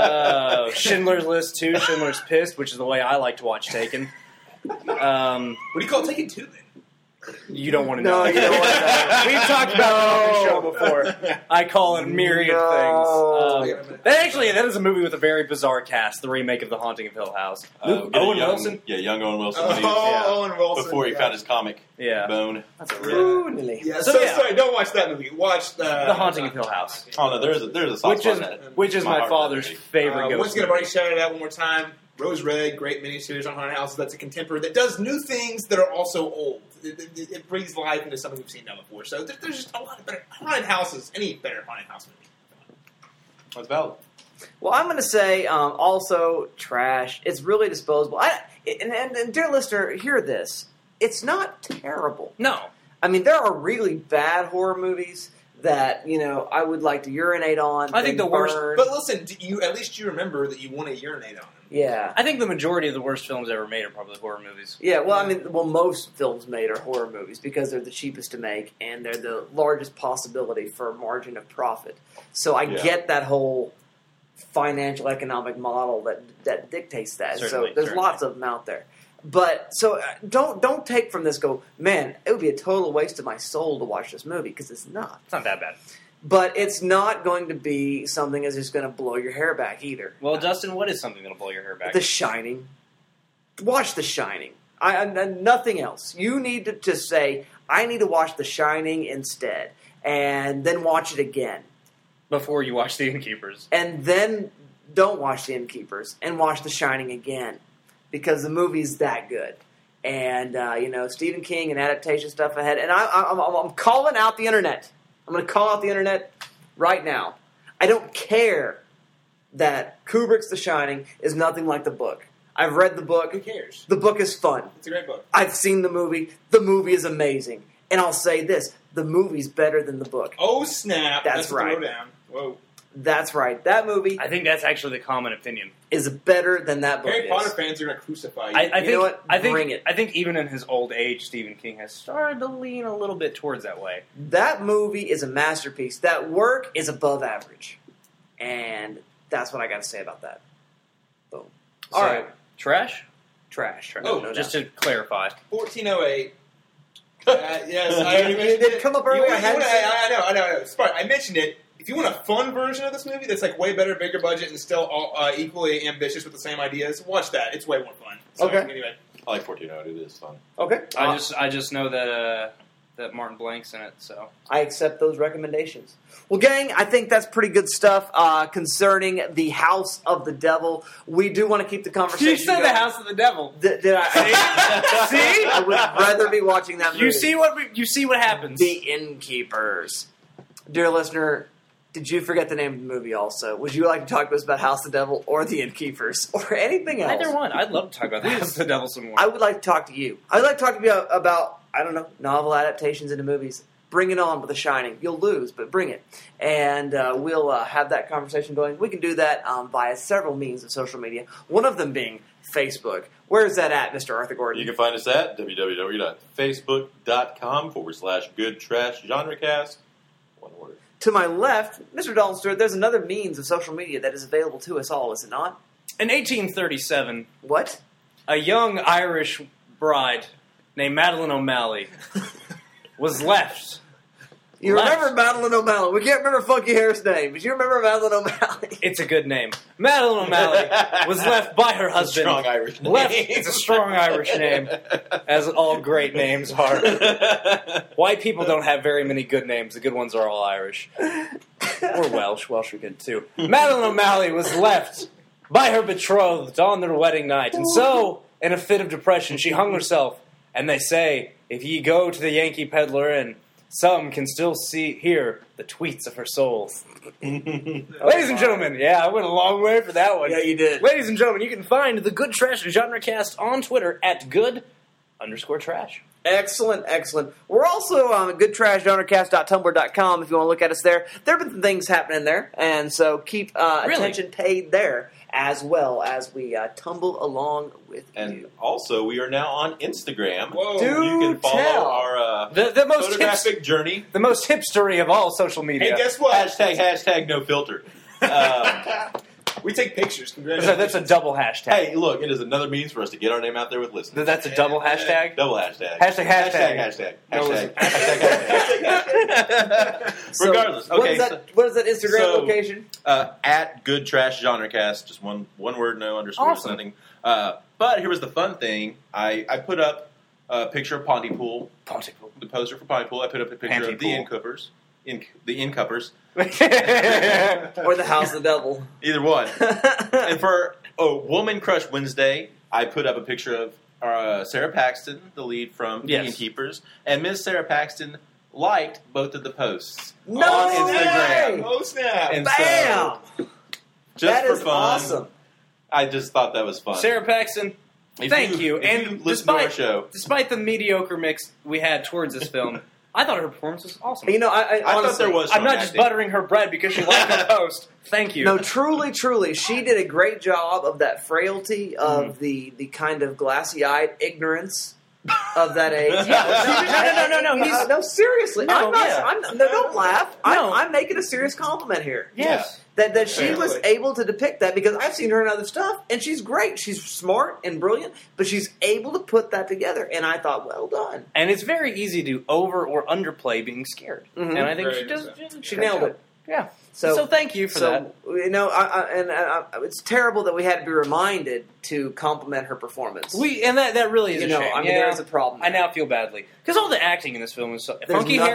Schindler's List 2, Schindler's Pissed, which is the way I like to watch Taken. What do you call Taken 2 then? You don't want to know. No, you don't want to know. We've talked about it on the show before. I call it myriad things. That is a movie with a very bizarre cast, the remake of The Haunting of Hill House. Owen Wilson? Yeah, young Owen Wilson. Owen Wilson. Before he found his comic bone. That's really... Yeah, sorry, don't watch that movie. Watch The Haunting of Hill House. Oh, no, there's a soft spot in that. Which is my father's favorite ghost once again, I've already shouted it out one more time. Rose Red, great miniseries on haunted houses. That's a contemporary that does new things that are also old. It breathes life into something we've seen done before. So there's just a lot of better haunted houses. Any better haunted house movie? That's valid. Well, I'm going to say also trash. It's really disposable. And dear listener, hear this. It's not terrible. No. There are really bad horror movies that, I would like to urinate on. I think the worst... But listen, at least you remember that you want to urinate on them. Yeah. I think the majority of the worst films ever made are probably horror movies. Yeah, most films made are horror movies because they're the cheapest to make and they're the largest possibility for a margin of profit. So I get that whole financial economic model that dictates that. Certainly, so there's lots of them out there. But so don't take from this go, man, it would be a total waste of my soul to watch this movie because it's not. It's not that bad. But it's not going to be something that's just going to blow your hair back either. Well, Dustin, what is something that will blow your hair back? The Shining. Watch The Shining. Nothing else. You need to just say, I need to watch The Shining instead. And then watch it again. Before you watch The Innkeepers. And then don't watch The Innkeepers and watch The Shining again. Because the movie's that good. And, Stephen King and adaptation stuff ahead. And I'm calling out the internet. I'm going to call out the internet right now. I don't care that Kubrick's The Shining is nothing like the book. I've read the book. Who cares? The book is fun. It's a great book. I've seen the movie. The movie is amazing. And I'll say this. The movie's better than the book. Oh, snap. That's right. Throwdown. Whoa. That's right. That movie... I think that's actually the common opinion. ...is better than that book Harry Potter fans are going to crucify you. You know what? Bring it. I think even in his old age, Stephen King has started to lean a little bit towards that way. That movie is a masterpiece. That work is above average. And that's what I got to say about that. Boom. All right. Trash? Trash. Oh, no just to clarify. 1408. Yes, I already mentioned it. Come up earlier. I know. Smart. I mentioned it. If you want a fun version of this movie that's like way better, bigger budget, and still equally ambitious with the same ideas, watch that. It's way more fun. So, okay. Anyway. I like 1408. It is fun. Okay. I just know that Martin Blank's in it, so I accept those recommendations. Well, gang, I think that's pretty good stuff concerning the House of the Devil. We do want to keep the conversation You said going. The House of the Devil. Did I? See? I would rather be watching that movie. You see what happens. The Innkeepers. Dear listener, did you forget the name of the movie also? Would you like to talk to us about House of the Devil or The Innkeepers or anything else? Either one. I'd love to talk about The House of the Devil some more. I would like to talk to you. I'd like to talk to you about, I don't know, novel adaptations into movies. Bring it on with The Shining. You'll lose, but bring it. And we'll have that conversation going. We can do that via several means of social media, one of them being Facebook. Where is that at, Mr. Arthur Gordon? You can find us at www.facebook.com/goodtrashgenrecast. One word. To my left, Mr. Dalton Stewart, there's another means of social media that is available to us all, is it not? In 1837... What? A young Irish bride named Madeline O'Malley was left. You remember Madeline O'Malley. We can't remember Funky Hair's name, but you remember Madeline O'Malley. It's a good name. Madeline O'Malley was left by her husband. Strong Irish name. It's a strong Irish name, as all great names are. White people don't have very many good names. The good ones are all Irish. Or Welsh. Welsh are good too. Madeline O'Malley was left by her betrothed on their wedding night. And so, in a fit of depression, she hung herself. And they say, if ye go to the Yankee Peddler and some can still hear the tweets of her soul. Ladies and gentlemen, yeah, I went a long way for that one. Yeah, you did. Ladies and gentlemen, you can find the Good Trash Genrecast on Twitter at good_trash. Excellent, excellent. We're also at goodtrashgenrecast.tumblr.com if you want to look at us there. There have been some things happening there, and so keep attention paid there as well as we tumble along with you. And also, we are now on Instagram. Whoa. You can follow our the most photographic journey. The most hipstery of all social media. Hey, guess what? Hashtag no filter. We take pictures. Congratulations. That's a double hashtag. Hey, look, it is another means for us to get our name out there with listeners. That's a double hashtag? Double hashtag. Hashtag. So, regardless. Okay. What is that Instagram location? At Good Trash Genrecast. Just one word, no underscores, nothing. But here was the fun thing. I put up a picture of Pontypool. The poster for Pontypool. I put up a picture of the Innkeepers. The Innkeepers. Or the House of the Devil. Either one. And for Woman Crush Wednesday, I put up a picture of Sarah Paxton, the lead from The Innkeepers. And Miss Sarah Paxton liked both of the posts on Instagram. Oh, snap. And Bam! So, just that for is fun, awesome. I just thought that was fun. Sarah Paxton, thank you. And despite the mediocre mix we had towards this film, I thought her performance was awesome. You know, I honestly, thought there was. I'm not just buttering her bread because she liked the post. Thank you. No, truly, she did a great job of that frailty of the kind of glassy-eyed ignorance of that age. No, seriously. No, don't laugh. I'm making a serious compliment here. Yes. That she was able to depict that, because I've seen her in other stuff, and she's great. She's smart and brilliant, but she's able to put that together, and I thought, well done. And it's very easy to over or underplay being scared. Mm-hmm. And I think she nailed it. Yeah. So thank you for that. You know, it's terrible that we had to be reminded to compliment her performance. And that really is a shame. I mean, there's a problem. I now feel badly because all the acting in this film is so funky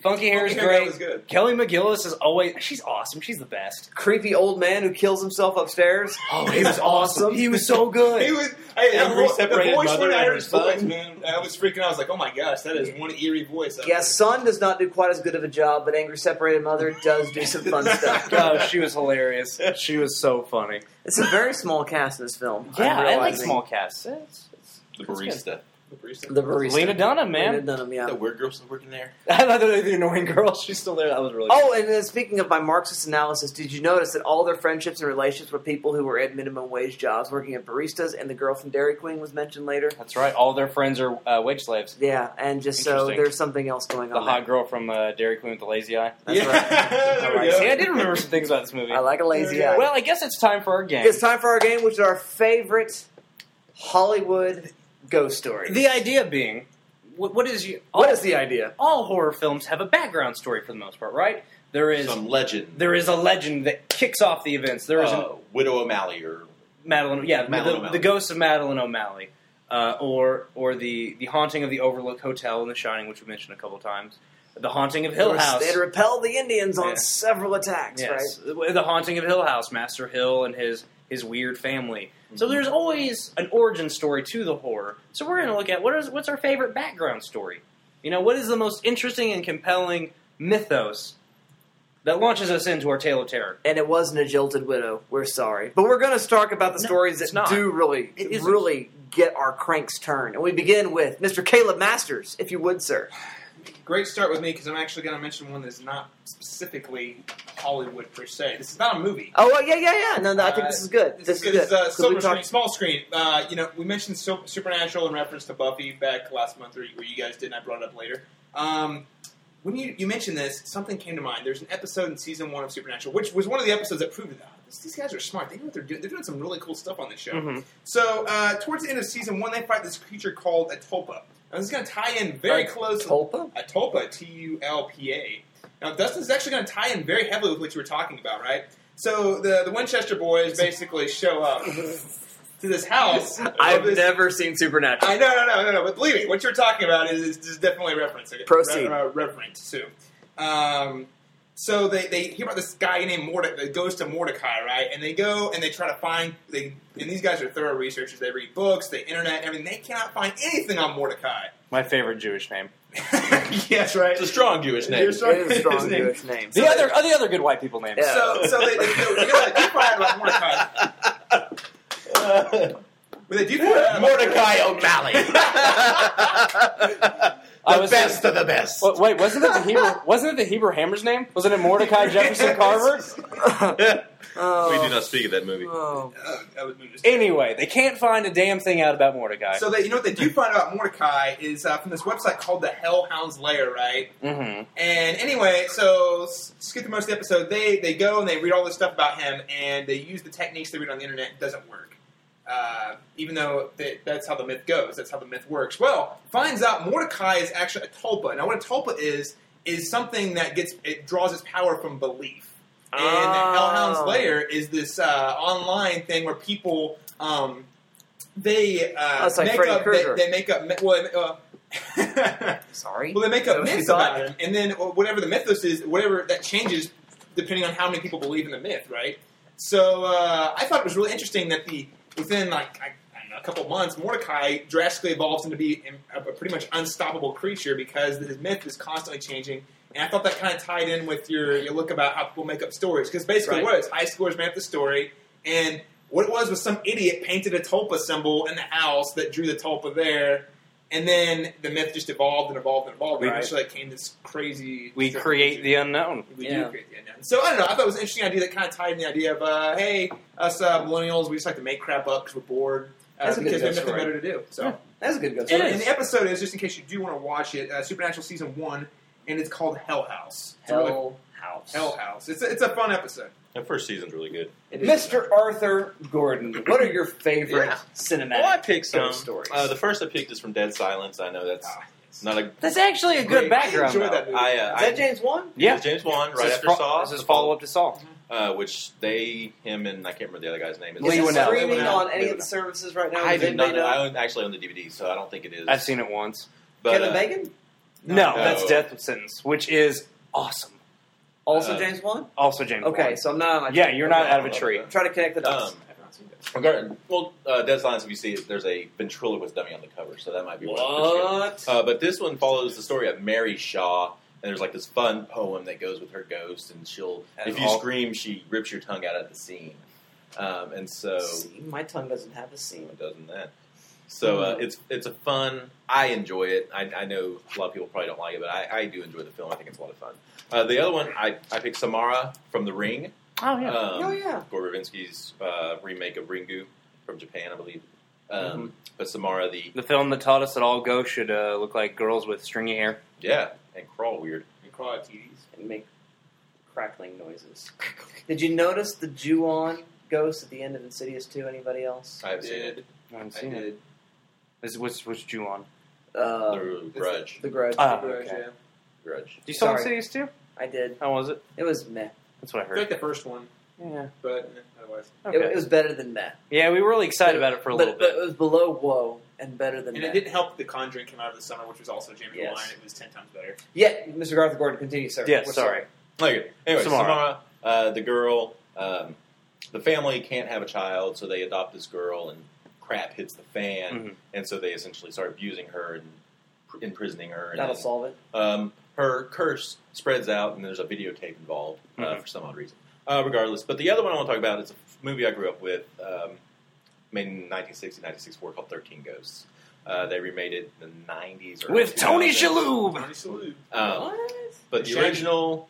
Funky Hair is Funky great. was good. Kelly McGillis is always... She's awesome. She's the best. Creepy old man who kills himself upstairs. Oh, he was awesome. He was so good. He was... Angry the separated voice mother when I and heard her his voice, son. man, I was freaking out. I was like, oh my gosh, that is one eerie voice. Yeah, son does not do quite as good of a job, but Angry Separated Mother does do some fun stuff. Oh, she was hilarious. She was so funny. It's a very small cast in this film. Yeah, I'm I like realizing. small casts. The barista. The barista. Lena Dunham, man. Lena Dunham, yeah. The weird girl still working there. I thought the annoying girl. She's still there. That was really Oh, and then speaking of my Marxist analysis, did you notice that all their friendships and relationships were people who were at minimum wage jobs working at baristas, and the girl from Dairy Queen was mentioned later? That's right. All their friends are wage slaves. Yeah, and just so Interesting. there's something else going The on hot there. girl from Dairy Queen with the lazy eye. That's right. There we See, go. I did remember some things about this movie. I like a lazy eye. Well, I guess it's time for our game. It's time for our game, which is our favorite Hollywood ghost story. The idea being, what is the idea? All horror films have a background story for the most part, right? There is Some legend. There is a legend that kicks off the events. There is Widow O'Malley or Madeline, Madeline the O'Malley. ghost of Madeline O'Malley, or the haunting of the Overlook Hotel in The Shining, which we mentioned a couple times. The haunting of Hill House. They had repelled the Indians on Yeah. several attacks, Yes. right? The haunting of Hill House, Master Hill and his weird family. So there's always an origin story to the horror. So we're going to look at what's our favorite background story. You know, what is the most interesting and compelling mythos that launches us into our tale of terror? And it wasn't a jilted widow. We're sorry, but we're going to talk about the stories it's that not. do really get our cranks turned. And we begin with Mr. Caleb Masters, if you would, sir. Great start with me because I'm actually going to mention one that's not specifically Hollywood per se. This is not a movie. Oh, yeah. No, I think this is good. This is good. This is 'Cause silver we screen, talked- small screen. We mentioned Supernatural in reference to Buffy back last month, where you guys did, and I brought it up later. When you mentioned this, something came to mind. There's an episode in season 1 of Supernatural, which was one of the episodes that proved that these guys are smart. They know what they're doing. They're doing some really cool stuff on this show. Mm-hmm. So towards the end of season 1, they fight this creature called a tulpa. Now, this is going to tie in very closely. Tulpa? A tulpa, Tulpa. Now, Dustin's actually going to tie in very heavily with what you were talking about, right? So the Winchester boys basically show up to this house. I've never seen Supernatural. I know, but believe me, what you're talking about is definitely a reference. Proceed. Reference too. So they hear about this guy named the ghost of Mordecai, right? And they go and they try to find. And these guys are thorough researchers. They read books, they internet, everything. They cannot find anything on Mordecai. My favorite Jewish name. Yes, right. It's a strong Jewish name. It is a strong Jewish name. The other good white people names. Yeah. So they do find out about Mordecai. But they do find out about Mordecai O'Malley. The best of the best. Wait, wasn't it the Hebrew Hammer's name? Wasn't it Mordecai Jefferson Carver? We do not speak of that movie. Anyway, they can't find a damn thing out about Mordecai. So what they do find out about Mordecai is from this website called the Hellhound's Lair, right? Mm-hmm. And anyway, so skip through most of the episode. They go and they read all this stuff about him, and they use the techniques they read on the internet. It doesn't work. Even though that's how the myth goes. That's how the myth works. Well, finds out Mordecai is actually a tulpa. Now, what a tulpa is something that draws its power from belief. And the Hellhound's Lair is this online thing where people they like make up. Krueger. They make up. Sorry. Well, they make up Is that what myths you thought? about him, and then whatever the mythos is, whatever that changes depending on how many people believe in the myth, right? So I thought it was really interesting that within like I don't know, a couple months, Mordecai drastically evolves into be a pretty much unstoppable creature because his myth is constantly changing. And I thought that kind of tied in with your look about how people make up stories. Because basically what it is, high schoolers made up the story, and what it was some idiot painted a tulpa symbol in the house that drew the tulpa there, and then the myth just evolved and evolved and evolved. And eventually it came this crazy... We create the unknown. We do create the unknown. So I don't know, I thought it was an interesting idea that kind of tied in the idea of, hey, us millennials, we just like to make crap up because we're bored. That's a good because we have ghost nothing story. better to do. So Yeah, that's a good ghost and story. and the episode is, just in case you do want to watch it, Supernatural Season 1, and it's called Hell House. Hell House. Hell House. It's a fun episode. That first season's really good. Mr. Arthur Gordon, what are your favorite cinematic Well, I picked some. ghost stories? The first I picked is from Dead Silence. I know that's not a... That's actually a good background. I enjoy though. that movie. Is that James Wan? Yeah, James Wan, This right is after fo- Saw. This is follow-up to Saw. Which him and I can't remember the other guy's name. Is it Winnell. streaming Winnell. on any of the services right now? I Does did not anybody know. know? I actually own the DVD, so I don't think it is. I've seen it once. But, Kevin Bacon? No, that's Death Sentence, which is awesome. Also James Wan? Also James Wan. Okay, so I'm not on my Yeah, you're not out of a tree. Try to connect the dots. Dead Silence, if you see it, there's a ventriloquist dummy on the cover, so that might be What? But this one follows the story of Mary Shaw, and there's like this fun poem that goes with her ghost, and if you scream, she rips your tongue out at the seam. And so... See, my tongue doesn't have a seam. It doesn't that. So it's a fun... I enjoy it. I know a lot of people probably don't like it, but I do enjoy the film. I think it's a lot of fun. The other one, I picked Samara from The Ring. Oh, yeah. Gore Verbinski's remake of Ringu from Japan, I believe. But Samara, the film that taught us that all ghosts should look like girls with stringy hair. Yeah, and crawl weird. And crawl at TVs. And make crackling noises. Did you notice the Ju-on ghost at the end of Insidious 2? Anybody else? I haven't seen it. I haven't seen it. What's Ju-on? The Grudge. The Grudge. Grudge, yeah. Grudge. You saw Insidious 2? I did. How was it? It was meh. That's what I I heard. like the first one. Yeah. But otherwise. Okay. It was better than meh. Yeah, we were really excited about it for a little But bit. it was below whoa and better than And meh. it didn't help The Conjuring came out of the summer, which was also James Yes. Wan. It was 10 times better. Yeah, Mr. Arthur Gordon, continue, sir. Yes, We're sorry. Okay. Anyway, Samara. the girl, the family can't have a child, so they adopt this girl, and crap hits the fan, and so they essentially start abusing her and imprisoning her. And That'll then, solve it. her curse spreads out, and there's a videotape involved for some odd reason. Regardless, but the other one I want to talk about is a movie I grew up with, made in 1960, 1964, called 13 Ghosts. They remade it in the 90s. Or With Tony 2000s. Shalhoub! Tony Shalhoub. But the original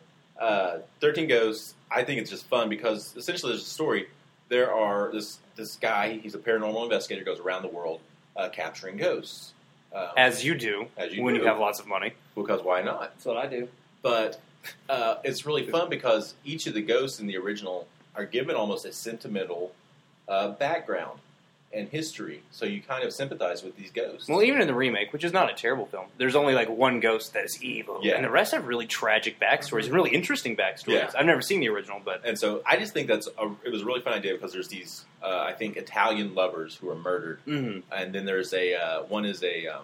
13 Ghosts, I think it's just fun because essentially there's a story. There are this guy, he's a paranormal investigator, goes around the world capturing ghosts. As you do when you have lots of money. Because why not? That's what I do. But it's really fun because each of the ghosts in the original are given almost a sentimental background and history, so you kind of sympathize with these ghosts. Well, even in the remake, which is not a terrible film, there's only like one ghost that is evil, and the rest have really tragic backstories and really interesting backstories. Yeah. I've never seen the original, but and so I just think it was a really fun idea because there's these I think Italian lovers who are murdered, and then there's one is a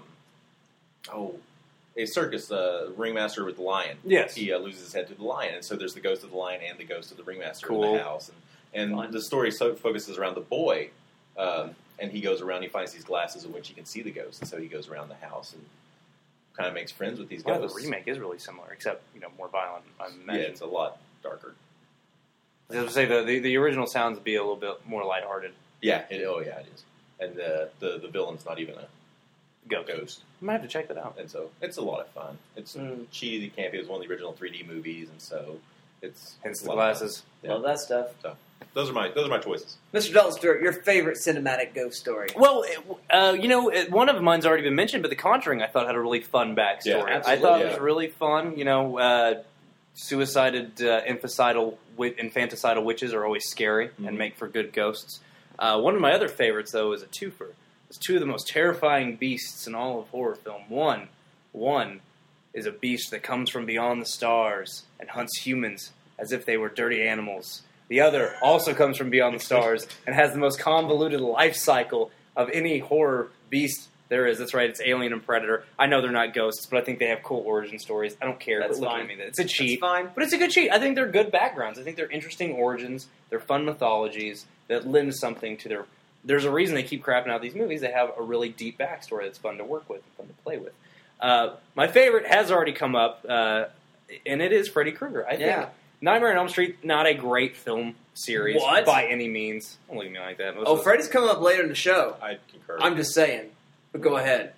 circus ringmaster with the lion. Yes, he loses his head to the lion, and so there's the ghost of the lion and the ghost of the ringmaster in Cool. the house, and the story focuses around the boy. And he goes around, he finds these glasses in which he can see the ghosts, and so he goes around the house and kind of makes friends with these ghosts. The remake is really similar, except more violent, I imagine. Yeah, it's a lot darker. I was going to say, the original sounds be a little bit more lighthearted. Yeah, it is. And the villain's not even a ghost. I might have to check that out. And so it's a lot of fun. It's cheesy, campy. It was one of the original 3D movies, and so it's hence a the lot of glasses. fun. Love that stuff. So those are my choices. Mr. Dalton Stewart, your favorite cinematic ghost story? Well, one of mine's already been mentioned, but The Conjuring I thought had a really fun backstory. Yeah, I thought it was really fun. Suicided, infanticidal witches are always scary and make for good ghosts. One of my other favorites, though, is a twofer. It's two of the most terrifying beasts in all of horror film. One is a beast that comes from beyond the stars and hunts humans as if they were dirty animals. The other also comes from beyond the stars and has the most convoluted life cycle of any horror beast there is. That's right, it's Alien and Predator. I know they're not ghosts, but I think they have cool origin stories. I don't care. That's Look fine. at me. It's a cheat. That's fine. But it's a good cheat. I think they're good backgrounds. I think they're interesting origins. They're fun mythologies that lend something to their... There's a reason they keep crapping out these movies. They have a really deep backstory that's fun to work with and fun to play with. My favorite has already come up, and it is Freddy Krueger. I think Nightmare on Elm Street, not a great film series by any means. Don't look at me like that. Freddy's coming up later in the show. I concur. I'm just saying. But go ahead.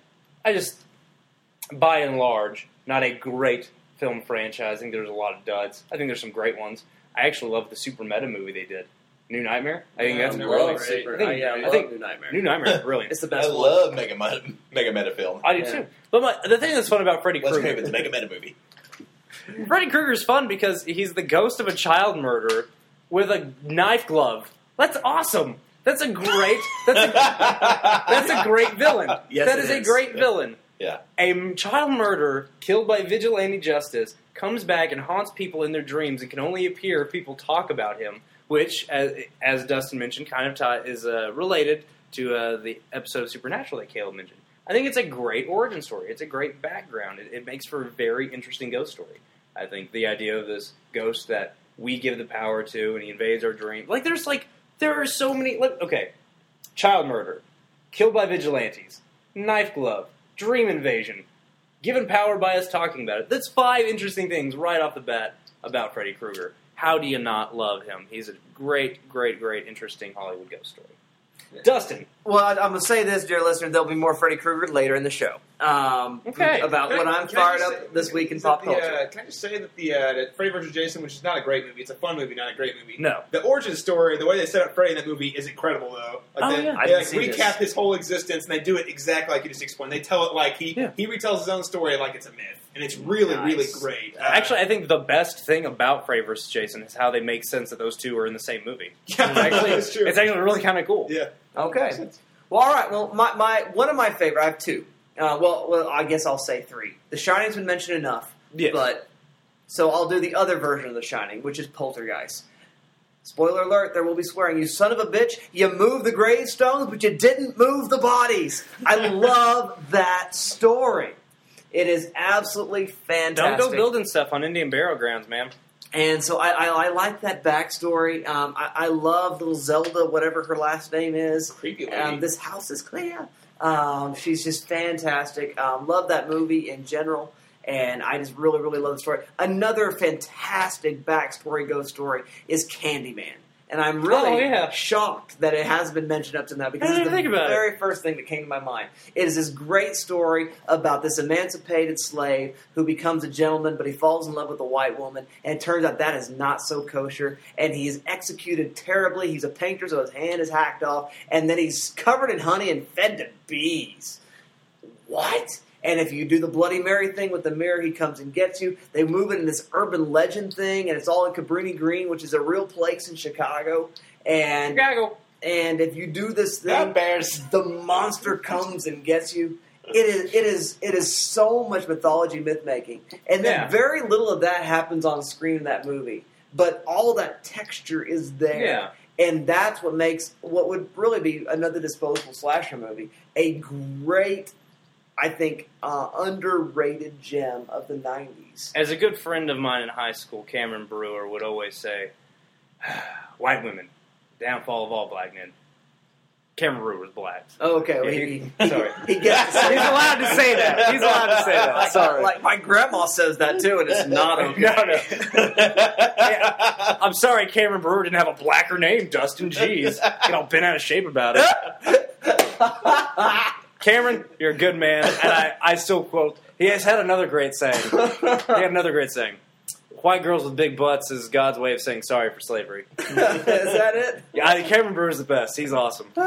By and large, not a great film franchise. I think there's a lot of duds. I think there's some great ones. I actually love the super meta movie they did. New Nightmare? I think that's brilliant. I think New Nightmare. New Nightmare is brilliant. It's the best I one. love Mega Meta film. I do too. But the thing that's fun about Freddy Krueger... It's a Mega Meta movie. Freddy Krueger is fun because he's the ghost of a child murderer with a knife glove. That's awesome. That's a great villain. Yes, that is a great villain. Yeah. A child murderer killed by vigilante justice comes back and haunts people in their dreams and can only appear if people talk about him, which, as Dustin mentioned, kind of is related to the episode of Supernatural that Caleb mentioned. I think it's a great origin story. It's a great background. It makes for a very interesting ghost story. I think the idea of this ghost that we give the power to and he invades our dream. There are so many... child murder, killed by vigilantes, knife glove, dream invasion, given power by us talking about it. That's 5 interesting things right off the bat about Freddy Krueger. How do you not love him? He's a great, great, great, interesting Hollywood ghost story. Dustin. Well, I'm going to say this, dear listener, there'll be more Freddy Krueger later in the show. About what I'm fired up this week in pop culture. Can I just say that Freddy vs. Jason, which is not a great movie, it's a fun movie, not a great movie. No. The origin story, the way they set up Freddy in that movie is incredible, though. They recap his whole existence, and they do it exactly like you just explained. They tell it like he retells his own story like it's a myth. And it's really, really great. Actually, I think the best thing about Freddy vs. Jason is how they make sense that those two are in the same movie. Yeah, that's true. It's actually really kind of cool. Yeah. Okay. Well, all right. Well, one of my favorite, I have 2. Well, I guess I'll say 3. The Shining's been mentioned enough. Yes. So I'll do the other version of The Shining, which is Poltergeist. Spoiler alert, there will be swearing. You son of a bitch, you moved the gravestones, but you didn't move the bodies. I love that story. It is absolutely fantastic. Don't go building stuff on Indian burial grounds, man. And so I like that backstory. I love little Zelda, whatever her last name is. Creepy lady. This house is clear. She's just fantastic. Love that movie in general. And I just really, really love the story. Another fantastic backstory ghost story is Candyman. And I'm really shocked that it has been mentioned up to now because it's the very first thing that came to my mind. It is this great story about this emancipated slave who becomes a gentleman, but he falls in love with a white woman, and it turns out that is not so kosher, and he is executed terribly. He's a painter, so his hand is hacked off, and then he's covered in honey and fed to bees. What? And if you do the Bloody Mary thing with the mirror, he comes and gets you. They move it in this urban legend thing, and it's all in Cabrini Green, which is a real place in Chicago. And if you do this thing, the monster comes and gets you. It is so much mythology, myth making, and then very little of that happens on screen in that movie. But all that texture is there. Yeah. And that's what makes what would really be another disposable slasher movie a great, I think, underrated gem of the 90s. As a good friend of mine in high school, Cameron Brewer, would always say, white women, downfall of all black men. Cameron Brewer was black. Oh, okay. Well, sorry. He gets to say He's allowed to say that. He's allowed to say that. Sorry. Like my grandma says that too, and it's not okay. No. Yeah, I'm sorry Cameron Brewer didn't have a blacker name, Dustin. Jeez. Get all bent out of shape about it. Cameron, you're a good man, and I still quote, he has had another great saying. White girls with big butts is God's way of saying sorry for slavery. Is that it? Yeah, Cameron Brewer's the best. He's awesome. One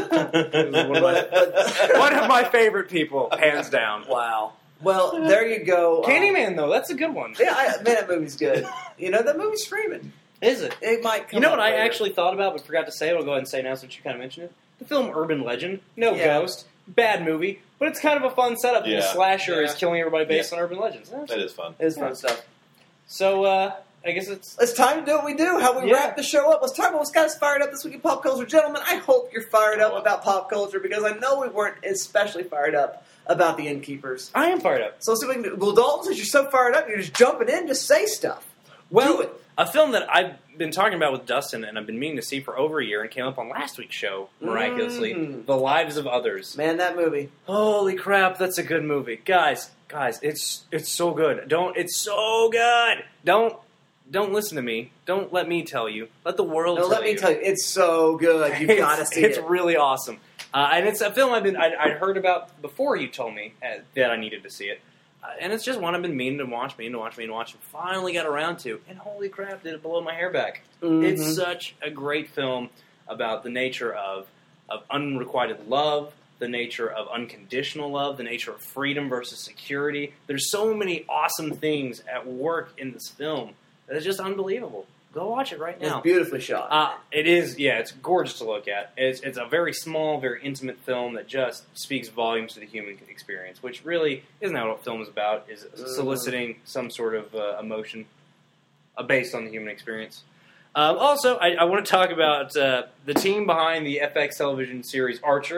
of my favorite people, hands down. Wow. Well, there you go. Candyman, though, that's a good one. Yeah, man, that movie's good. That movie's streaming. Is it? It might come You know what later. I actually thought about but forgot to say? I'll go ahead and say now since you kind of mentioned it. The film Urban Legend. No ghost. Bad movie. But it's kind of a fun setup. Yeah. The slasher is killing everybody based on urban legends. That is fun. It is fun stuff. So, I guess it's time to do what we do, how we wrap the show up. Let's talk about what's got us fired up this week in pop culture. Gentlemen, I hope you're fired up about pop culture because I know we weren't especially fired up about The Innkeepers. I am fired up. So, we can do. Well, Dalton, since you're so fired up, you're just jumping in, just say stuff. Well, do it. A film that I've been talking about with Dustin and I've been meaning to see for over a year and came up on last week's show, miraculously, The Lives of Others. Man, that movie. Holy crap, that's a good movie. Guys, it's so good. It's so good. Don't listen to me. Don't let me tell you. Let the world tell you. Let me tell you. It's so good. You've got to see it. It's really awesome. And it's a film I'd heard about before you told me that I needed to see it. And it's just one I've been meaning to watch, and finally got around to. And holy crap, did it blow my hair back. Mm-hmm. It's such a great film about the nature of unrequited love, the nature of unconditional love, the nature of freedom versus security. There's so many awesome things at work in this film that is just unbelievable. Go watch it right now. It's beautifully shot. It is, it's gorgeous to look at. It's a very small, very intimate film that just speaks volumes to the human experience, which really isn't that what film is about, is soliciting some sort of emotion based on the human experience. Also, I want to talk about the team behind the FX television series Archer,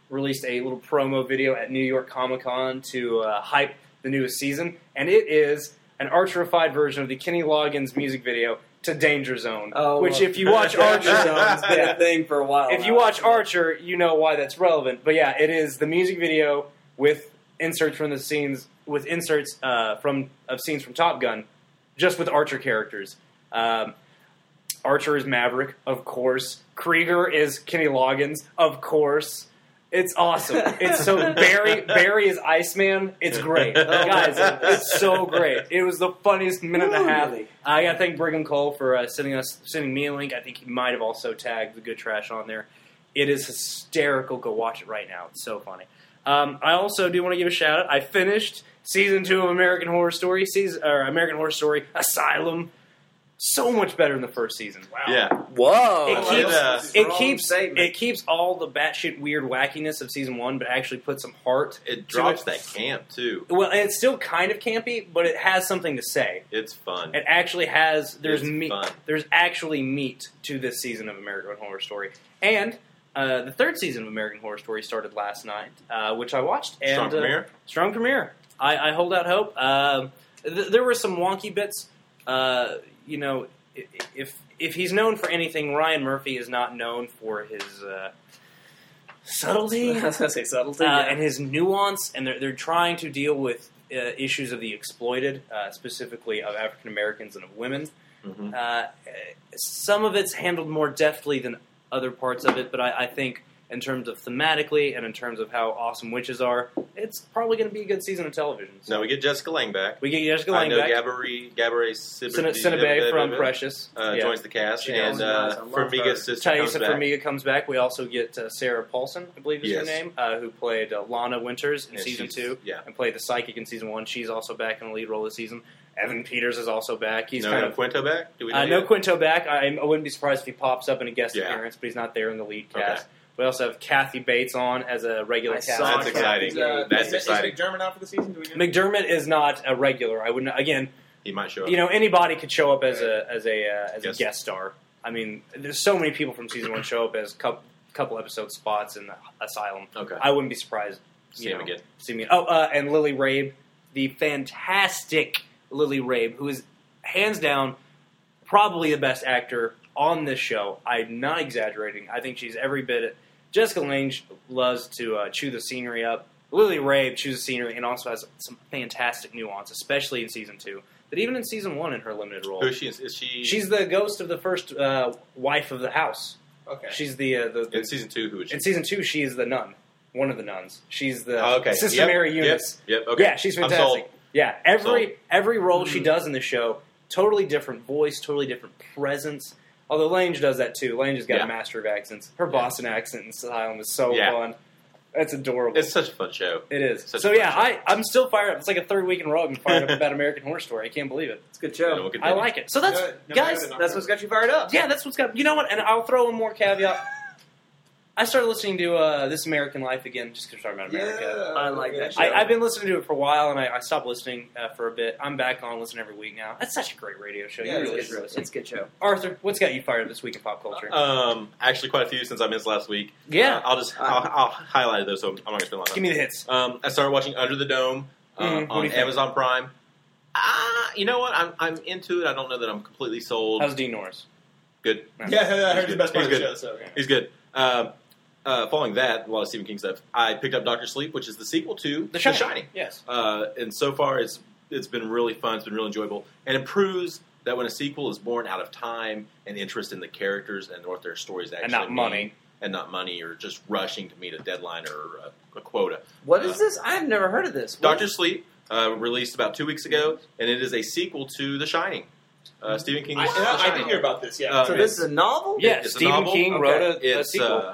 released a little promo video at New York Comic Con to hype the newest season, and it is an Archerified version of the Kenny Loggins music video to Danger Zone. Which, if you watch Archer, Zone's been a thing for a while. If you watch Archer, you know why that's relevant. But yeah, it is the music video with inserts from the scenes, with inserts of scenes from Top Gun, just with Archer characters. Archer is Maverick, of course. Krieger is Kenny Loggins, of course. It's awesome. It's so Barry is Iceman. It's great, guys. It's so great. It was the funniest minute and a half. I got to thank Brigham Cole for sending me a link. I think he might have also tagged the Good Trash on there. It is hysterical. Go watch it right now. It's so funny. I also do want to give a shout out. I finished season 2 of American Horror Story. American Horror Story Asylum. So much better than the first season. Wow. Yeah. Whoa. It keeps all the batshit weird wackiness of season 1, but actually puts some heart. It drops that camp too. Well, and it's still kind of campy, but it has something to say. It's fun. It actually has. There's actually meat to this season of American Horror Story, and the third season of American Horror Story started last night, which I watched. And, strong premiere. I hold out hope. There were some wonky bits. If he's known for anything, Ryan Murphy is not known for his subtlety. I was going to say subtlety. And his nuance, and they're trying to deal with issues of the exploited, specifically of African Americans and of women. Mm-hmm. Some of it's handled more deftly than other parts of it, but I think in terms of thematically and in terms of how awesome witches are, it's probably going to be a good season of television. So. No, we get Jessica Lange back. I know Gabourey Sidibe from Precious joins the cast, and Farmiga's sister comes back. Farmiga comes back. We also get Sarah Paulson, I believe is her name, who played Lana Winters in season 2 and played the psychic in season 1. She's also back in the lead role this season. Evan Peters is also back. He's Quinto back? Do we know no Quinto back. I wouldn't be surprised if he pops up in a guest appearance, but he's not there in the lead cast. Okay. We also have Kathy Bates on as a regular cast. That's exciting. That's exciting. Is McDermott out for the season? Do we know? McDermott is not a regular. I wouldn't. Again, he might show up. Anybody could show up as a guest star. I mean, there's so many people from season 1 show up as couple episode spots in Asylum. Okay, I wouldn't be surprised. See him again. And Lily Rabe, the fantastic Lily Rabe, who is hands down probably the best actor on this show. I'm not exaggerating. I think she's every bit. Jessica Lange loves to chew the scenery up. Lily Rabe chews the scenery and also has some fantastic nuance, especially in season 2. But even in season 1 in her limited role. Who is she? Is she? She's the ghost of the first wife of the house. Okay. She's the in season 2. Who is she? In season 2, she is the nun. One of the nuns. She's the Sister Yep. Mary Eunice. Yep. Okay. Yeah, she's fantastic. Yeah, every role she does in the show, totally different voice, totally different presence. Although Lange does that too. Lange has got a master of accents. Her Boston accent in Asylum is so fun. That's adorable. It's such a fun show. It is. I'm still fired up. It's like a third week in a row I've been fired up about American Horror Story. I can't believe it. It's a good show. I like it. So that's guys. That's what's got you fired up. Yeah, that's what's got. You know what? And I'll throw one more caveat. I started listening to This American Life again, just because we're talking about America. Yeah, I like that show. I've been listening to it for a while, and I stopped listening for a bit. I'm back on listening every week now. That's such a great radio show. Yeah, it's a good show. Arthur, what's got you fired up this week in pop culture? Actually, quite a few since I missed last week. Yeah. I'll highlight those, so I'm not going to spend a lot of time. Give me the hits. I started watching Under the Dome on Amazon Prime. You know what? I'm into it. I don't know that I'm completely sold. How's Dean Norris? Good. Yeah, I heard the best part of the show. So, yeah. He's good. Following that, a lot of Stephen King stuff. I picked up Dr. Sleep, which is the sequel to The Shining. Yes. And so far, it's been really fun. It's been really enjoyable, and it proves that when a sequel is born out of time and interest in the characters and what their stories actually mean, and not money, or just rushing to meet a deadline or a quota. What is this? I've never heard of this. Dr. Sleep released about 2 weeks ago, and it is a sequel to The Shining. Stephen King. I did hear about this. Yeah. So this is a novel. Yeah, Stephen King wrote a sequel.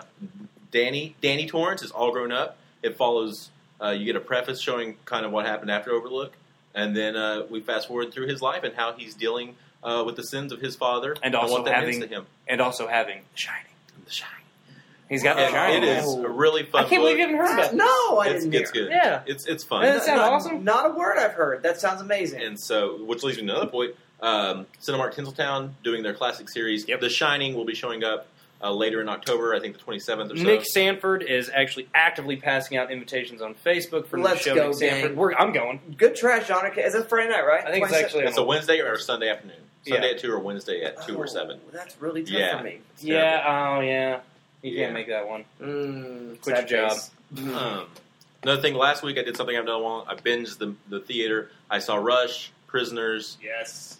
Danny Torrance is all grown up. It follows. You get a preface showing kind of what happened after Overlook, and then we fast forward through his life and how he's dealing with the sins of his father and also what that means to him. And also having The Shining. The Shining. He's got The Shining. It is a really fun. I can't believe you haven't heard about it. No, I didn't. It's good. Yeah, it's fun. Doesn't that sound awesome? Not a word I've heard. That sounds amazing. And so, which leads me to another point. Cinemark Tinseltown doing their classic series. Yep. The Shining will be showing up later in October, I think the 27th or so. Nick Sanford is actually actively passing out invitations on Facebook for Let's the show. go, Nick Sanford. gang. I'm going. Good trash genre. Is it Friday night, right? I think it's actually It's a Wednesday or a Sunday afternoon. Sunday Yeah. at 2 or Wednesday at 2 or 7. That's really tough Yeah. for me. Yeah, oh yeah. You Yeah. can't make that one. Quit sad your job. face. Another thing, last week I did something I've done long. I binged the theater. I saw Rush, Prisoners, Yes.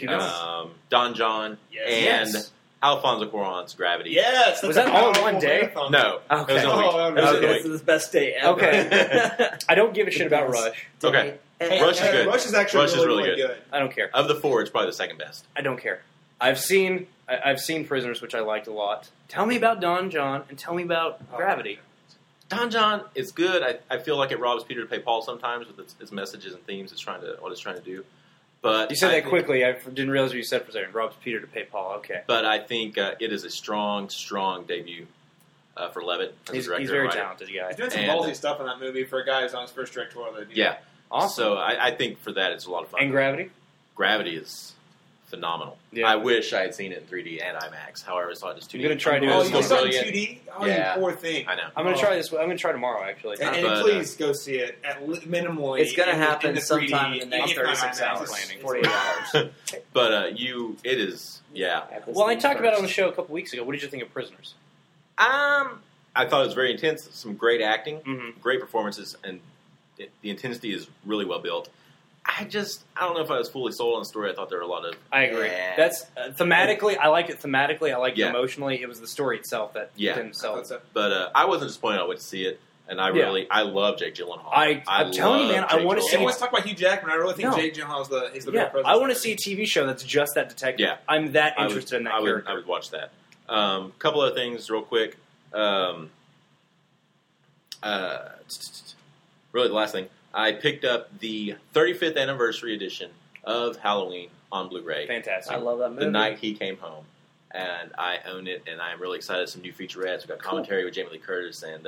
Don John, Yes. and Alfonso Cuarón's Gravity. Yes. Was that all in one day? No. Okay. It was in a week. Oh, It was in a This week. is the best day ever. Okay. I don't give a shit about Rush. Okay. Hey, Rush is good. Rush is actually Rush is really really good. good. I don't care. Of the 4, it's probably the second best. I don't care. I've seen Prisoners, which I liked a lot. Tell me about Don John, and tell me about Gravity. Don John is good. I feel like it robs Peter to pay Paul sometimes with its messages and themes. What it's trying to do. But You said I that think- quickly. I didn't realize what you said for a second. Robs Peter to pay Paul. Okay. But I think it is a strong debut for Levitt as He's a director. a very and writer. talented guy. He's doing some And- ballsy stuff in that movie for a guy who's on his first directorial debut. Yeah. Awesome. So I think for that it's a lot of fun. And Gravity? Gravity is phenomenal. Yeah. I wish I had seen it in 3D and IMAX. However, I saw it as 2D. I'm gonna try to do Oh, it. you saw it in brilliant. 2D? Oh, Yeah. you poor thing. I know. I'm gonna try this. I'm gonna try tomorrow, actually. And But, please go see it at minimally. It's gonna happen in the sometime 3D, in the next if not 36 IMAX, hours, it's 48 hours. But it is, yeah. Well, I talked about it on the show a couple weeks ago. What did you think of Prisoners? I thought it was very intense. Some great acting, Mhm. great performances, and the intensity is really well built. I don't know if I was fully sold on the story. I thought there were a lot of. I agree. That's thematically. I liked it thematically. I liked it Yeah. emotionally. It was the story itself that didn't sell. But I wasn't disappointed. I went to see it, and I love Jake Gyllenhaal. I'm telling you, man, I want to see. Everyone's talking about Hugh Jackman. I really think No. Jake Gyllenhaal is the Yeah, real president. I want to see a TV show that's just that detective. Yeah. I'm that I would- interested in that I would, character. I would watch that. Couple other things, real quick. Really, the last thing. I picked up the 35th anniversary edition of Halloween on Blu-ray. Fantastic. I love that movie. The night he came home, and I own it, and I'm really excited. Some new featurettes. We've got commentary with Jamie Lee Curtis and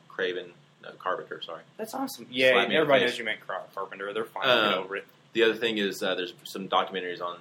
Carpenter. Sorry, That's awesome. Yeah, Slap me in the everybody face. knows you meant Carpenter. They're fine. Get over it. The other thing is there's some documentaries on.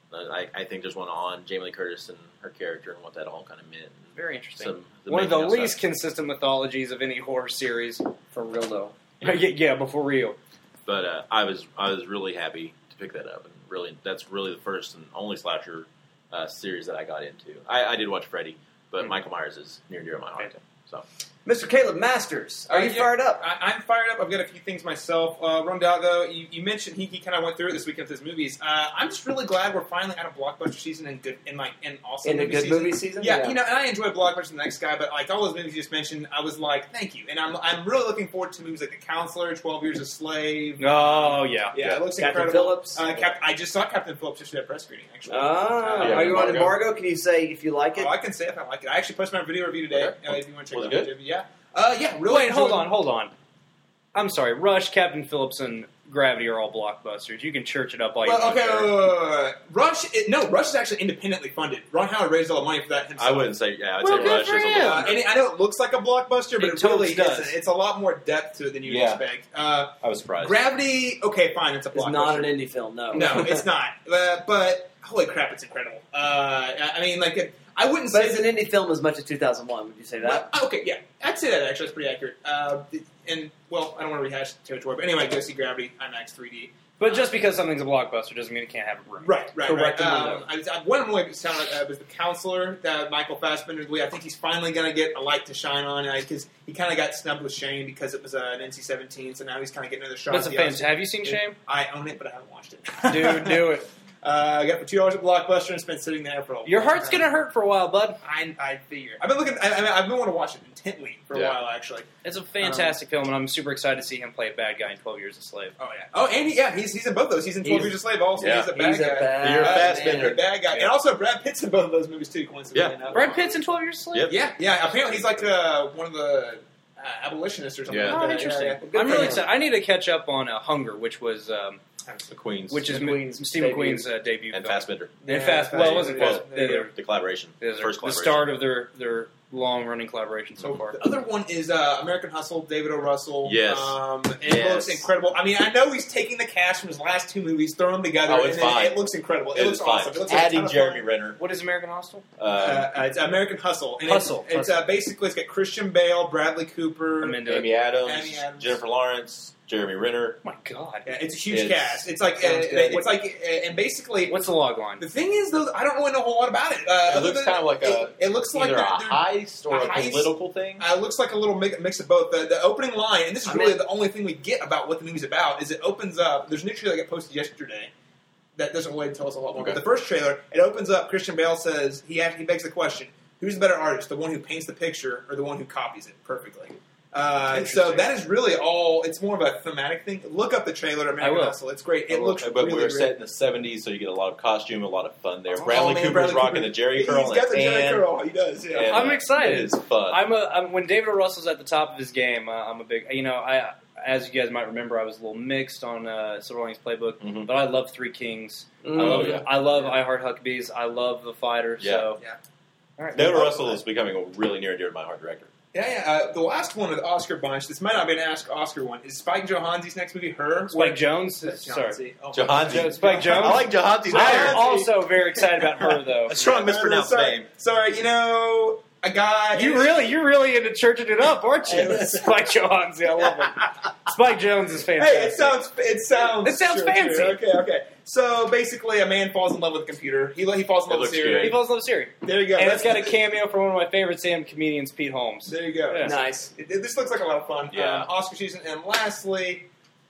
I think there's one on Jamie Lee Curtis and her character and what that all kind of meant. Very interesting. Some- One of the making of least stuff. consistent mythologies of any horror series. For real, though. Yeah, before real. But I was really happy to pick that up, and really that's really the first and only slasher series that I got into. I did watch Freddy, but Michael Myers is near and dear to my heart. So, Mr. Caleb Masters, are you Yeah, fired up? I'm fired up. I've got a few things myself. Rondalgo, you mentioned he kind of went through it this weekend with his movies. I'm just really glad we're finally at a blockbuster season and also In a movie good season. movie season? Yeah, Yeah. you know, and I enjoy Blockbuster the Next Guy, but like all those movies you just mentioned, I was like, thank you. And I'm really looking forward to movies like The Counselor, 12 Years a Slave. Oh, yeah. Yeah, it looks Captain incredible. Phillips. I just saw Captain Phillips yesterday at press screening, actually. Are you on embargo? Can you say if you like it? Oh, I can say if I like it. I actually posted my video review today. Okay. If you want to check Was it it out. good? Yeah. Yeah, really. Wait, hold enjoyable. on. I'm sorry. Rush, Captain Phillips, and Gravity are all blockbusters. You can church it up all you Well, want. okay, there. Rush is actually independently funded. Ron Howard raised all the money for that himself. I wouldn't say I'd Well, say good Rush for is a him. little. And I know it looks like a blockbuster, but It it really totally does. isn't. It's a lot more depth to it than you'd Yeah. expect. I was surprised. Gravity, okay, fine, it's a It's blockbuster. not an indie film, no. No, it's not. But holy crap, it's incredible. I mean, like, I wouldn't But say it's an indie film as much as 2001. Would you say that? Well, okay, yeah, I'd say that actually. It's pretty accurate. And well, I don't want to rehash territory, but anyway, go see Gravity IMAX 3D. But just because something's a blockbuster doesn't mean it can't have a room. Right. Correct. One of them was The Counselor, Michael Fassbender's movie. I think he's finally going to get a light to shine on because he kind of got snubbed with Shame because it was an NC-17, so now he's kind of getting another shot. That's at a the fan. Oscar. Have you seen Shame? I own it, but I haven't watched it. Dude, do it. I got it for $2 at Blockbuster and it's been sitting there for a Your heart's gonna hurt for a while, bud. I figure. I've been looking. I've been wanting to watch it intently for a while, actually. It's a fantastic film, and I'm super excited to see him play a bad guy in 12 Years a Slave. Oh yeah. Oh, and he's in both those. He's in 12 Years a Slave. Also, Yeah. he's a bad guy. You're a He's a bad guy. And also, Brad Pitt's in both of those movies too. Coincidentally enough. Brad Pitt's in 12 Years a Slave. Yep. Yeah. Apparently, he's like one of the abolitionists or something. Yeah. Like Oh, that. interesting. Yeah. I'm really excited. I need to catch up on Hunger, which was The Queen's. which is Queen's Stephen debut. Queen's debut and film. Fassbender. And Well, it wasn't Well, Fassbender. the collaboration. The First the collaboration. start of their long-running collaboration so far. The other one is American Hustle, David O. Russell. Yes. It looks incredible. I mean, I know he's taking the cast from his last 2 movies, throwing them together. Oh, it's fine. It looks incredible. It looks fine. awesome. It looks Adding like Jeremy Renner. What is American Hustle? It's American Hustle. And Hustle. It's basically, it's got Christian Bale, Bradley Cooper, Amy Adams, Jennifer Lawrence, Jeremy Renner. Oh my God. Yeah, it's a huge cast. It's like, and basically... What's the log line? The thing is, though, I don't really know a whole lot about it. It looks kind of like it looks like either a heist or a political thing. It looks like a little mix of both. The opening line, and this is really the only thing we get about what the movie's about, is it opens up. There's a new trailer that got posted yesterday that doesn't really tell us a lot more. Okay. But the first trailer, it opens up. Christian Bale says he begs the question: who's the better artist, the one who paints the picture or the one who copies it perfectly? So that is really all. It's more of a thematic thing. Look up the trailer to American Hustle. It's great. It looks but really we're great. set in the 70s, so you get a lot of costume, a lot of fun there. Bradley Cooper's rocking the Jerry curl. He's got the Jerry curl. He does. Yeah. I'm excited. It is fun. When David O. Russell's at the top of his game, I'm a big. As you guys might remember, I was a little mixed on Silver Linings Playbook, but I love Three Kings. I love I Heart Huckabees. I love The Fighter. Yeah. So. Yeah. All right. David Russell is becoming a really near and dear to my heart director. The last one of the Oscar bunch, this might not be an Oscar one, is Spike Jonze's next movie, Her? Spike Jones? Sorry. Johansi. Spike Jones? I like Johansi's I'm also very excited about Her, though. A strong mispronounced name. Sorry, a guy... You're really into churching it up, aren't you? Spike Johansi, I love it. Spike Jones is fantastic. Hey, it sounds fancy. True. Okay. So basically, a man falls in love with a computer. He falls in love with Siri. He falls in love with Siri. There you go. And it's got a cameo from one of my favorite stand-up comedians, Pete Holmes. There you go. Yeah. Nice. This looks like a lot of fun. Yeah. Oscar season. And lastly,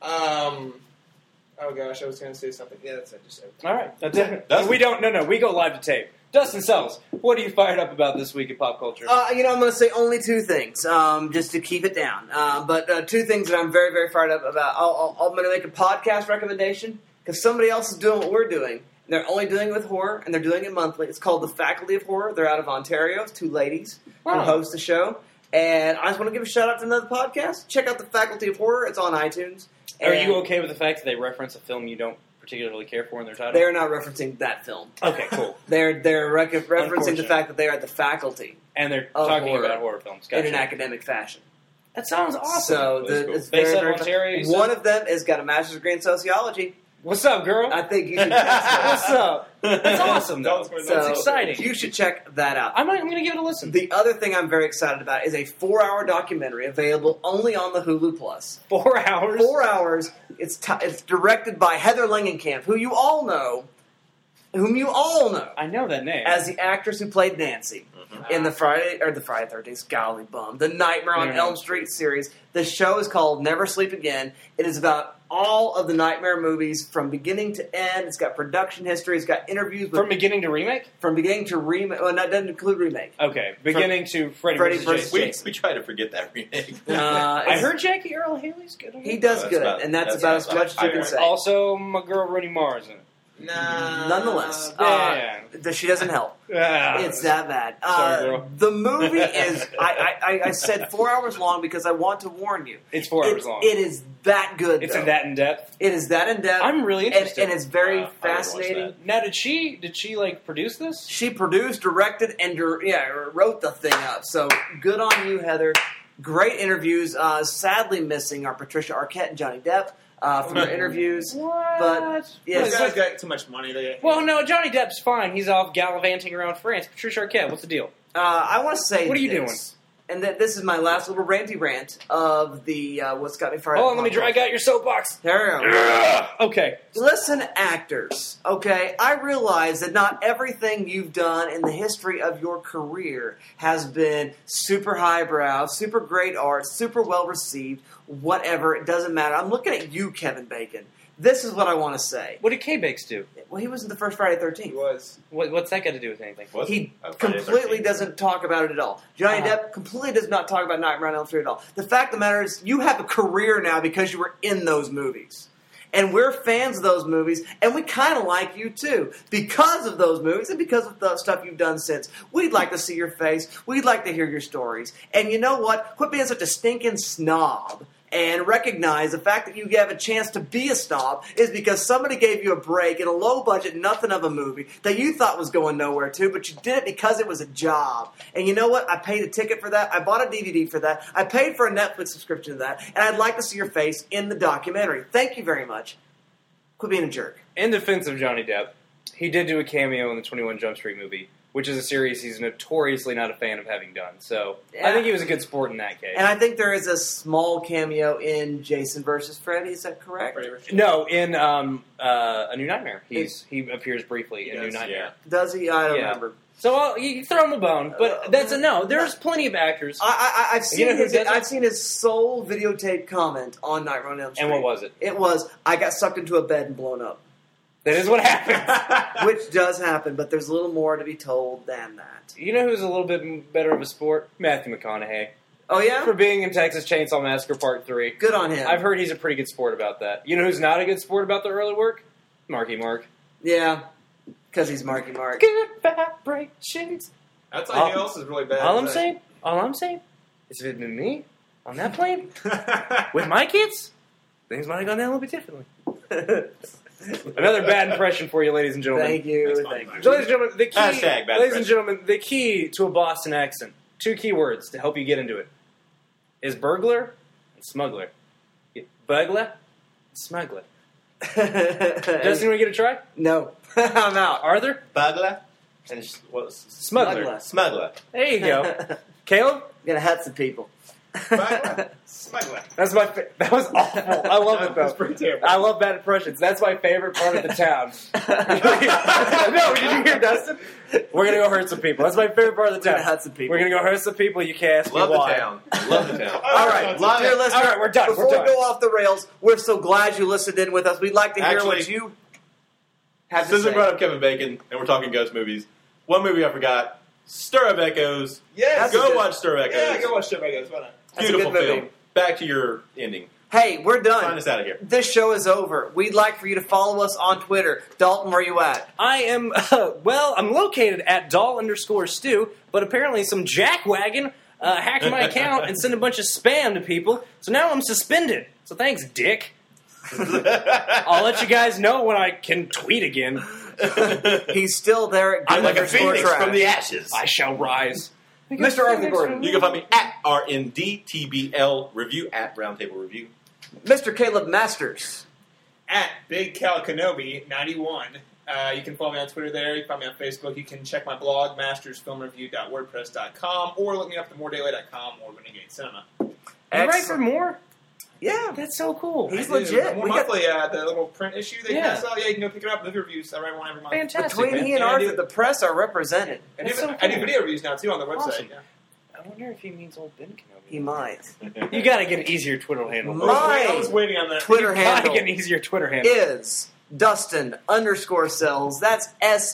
oh gosh, I was going to say something. Yeah, that's it. Just say it. All right. That's it. We don't. No. We go live to tape. Dustin Sells, what are you fired up about this week in pop culture? I'm going to say only 2 things, just to keep it down. But 2 things that I'm very, very fired up about. I'm going to make a podcast recommendation because somebody else is doing what we're doing. They're only doing it with horror, and they're doing it monthly. It's called The Faculty of Horror. They're out of Ontario. It's 2 ladies who host the show. And I just want to give a shout out to another podcast. Check out The Faculty of Horror. It's on iTunes. Are you okay with the fact that they reference a film you don't particularly care for in their title? They're not referencing that film. Okay, cool. They're referencing the fact that they are at the faculty. And they're talking about horror films. Gotcha. In an academic fashion. That sounds awesome. So it's very, very Ontario, one of them has got a master's degree in sociology. What's up, girl? I think you should test that. What's up? That's awesome, though. That's exciting. You should check that out. I'm going to give it a listen. The other thing I'm very excited about is a 4-hour documentary available only on the Hulu Plus. 4 hours? 4 hours. It's directed by Heather Langenkamp, whom you all know. I know that name. As the actress who played Nancy in the Friday 13th, golly bum, the Nightmare on Elm Street series. The show is called Never Sleep Again. It is about all of the Nightmare movies from beginning to end. It's got production history. It's got interviews. From beginning to remake? From beginning to remake. Well, that doesn't include remake. Okay. Beginning to Freddy vs. Jason. We try to forget that remake. I heard Jackie Earle Haley's good. He does good, and that's about as much as you can say. Also, my girl Rooney Mara's in it. Nonetheless, she doesn't help. It's that bad. Sorry, girl. The movie is. I said 4 hours long because I want to warn you. It's 4 hours long. It is that good. It's in that in depth. It is that in depth. I'm really interested, and it's very fascinating. Now, did she like produce this? She produced, directed, and wrote the thing up. So good on you, Heather. Great interviews. Sadly missing are Patricia Arquette and Johnny Depp. From their interviews. What? But these guys got too much money. Well, no, Johnny Depp's fine. He's off gallivanting around France. Patricia Arquette, what's the deal? I want to say what are you doing? And this is my last little ranty rant of the What's Got Me Fired Up. Hold on, let me drag out your soapbox. There we go. Yeah. Okay. Listen, actors, okay, I realize that not everything you've done in the history of your career has been super highbrow, super great art, super well received, whatever, it doesn't matter. I'm looking at you, Kevin Bacon. This is what I want to say. What did K-Bakes do? Well, he was in the first Friday the 13th. He was. What's that got to do with anything? He completely doesn't talk about it at all. Johnny Depp completely does not talk about Nightmare on Elm Street at all. The fact of the matter is, you have a career now because you were in those movies. And we're fans of those movies, and we kind of like you too. Because of those movies and because of the stuff you've done since. We'd like to see your face. We'd like to hear your stories. And you know what? Quit being such a stinking snob and recognize the fact that you have a chance to be a snob is because somebody gave you a break in a low-budget, nothing of a movie that you thought was going nowhere to, but you did it because it was a job. And you know what? I paid a ticket for that. I bought a DVD for that. I paid for a Netflix subscription to that. And I'd like to see your face in the documentary. Thank you very much. Quit being a jerk. In defense of Johnny Depp, he did do a cameo in the 21 Jump Street movie, which is a series he's notoriously not a fan of having done. So I think he was a good sport in that case. And I think there is a small cameo in Jason vs. Freddy. Is that correct? No, in A New Nightmare. He appears briefly in New Nightmare. Yeah. Does he? I don't remember. So you throw him a bone, but that's a no. There's plenty of actors. I've seen his sole videotape comment on Nightmare on Elm Street. And what was it? It was, I got sucked into a bed and blown up. That is what happened. Which does happen, but there's a little more to be told than that. You know who's a little bit better of a sport? Matthew McConaughey. Oh, yeah? For being in Texas Chainsaw Massacre Part 3. Good on him. I've heard he's a pretty good sport about that. You know who's not a good sport about the early work? Marky Mark. Yeah, because he's Marky Mark. Good vibrations. That's all else is really bad. All I'm saying is if it had been me on that plane with my kids, things might have gone down a little bit differently. Another bad impression for you, ladies and gentlemen. Thank you. Ladies and gentlemen, the key to a Boston accent, 2 key words to help you get into it, is burglar and smuggler. Burglar, smuggler. Justin, want to get a try? No. I'm out. Arthur? Burglar and smuggler. Smuggler. There you go. Caleb? Gonna hurt some people. Smuggler. That was awful. I love it though. That's pretty terrible. I love bad impressions. That's my favorite part of the town. No, did you hear Dustin? We're gonna go hurt some people. That's my favorite part of the town. We're gonna hurt some people. We're gonna go hurt some people. You can't ask me why. Love the town. All right, dear listener. All right, we're done. Before we go off the rails, we're so glad you listened in with us. We'd like to hear what you have to Since say. we brought up Kevin Bacon and we're talking ghost movies, one movie I forgot: Stir of Echoes. Yes, go watch Stir of Echoes. Yeah, go watch Stir of Echoes. Why not? Beautiful film. Back to your ending. Hey, we're done. Sign us out of here. This show is over. We'd like for you to follow us on Twitter. Dalton, where are you at? I am, I'm located at doll_stew, but apparently some jackwagon hacked my account and sent a bunch of spam to people, so now I'm suspended. So thanks, dick. I'll let you guys know when I can tweet again. He's still there at I'm like a phoenix from the ashes. I shall rise. Mr. Arthur Gordon. You can find me at RNDTBL Review, at Roundtable Review. Mr. Caleb Masters. At Big Cal Kenobi 91. You can follow me on Twitter there. You can find me on Facebook. You can check my blog, mastersfilmreview.wordpress.com, or look me up at moredaily.com or Renegade Cinema. You write for more? Yeah. That's so cool. He's legit. More monthly, the little print issue they pass out. Yeah, you can go pick it up. Movie reviews. I write one every month. Fantastic. Between he and Arthur, the press are represented. I do video reviews now, too, on the website. Awesome. Yeah. I wonder if he means old Ben Kenobi. He might. You gotta get an easier Twitter handle. I was waiting on that. Twitter You handle gotta get an easier Twitter handle. is Dustin_sells. That's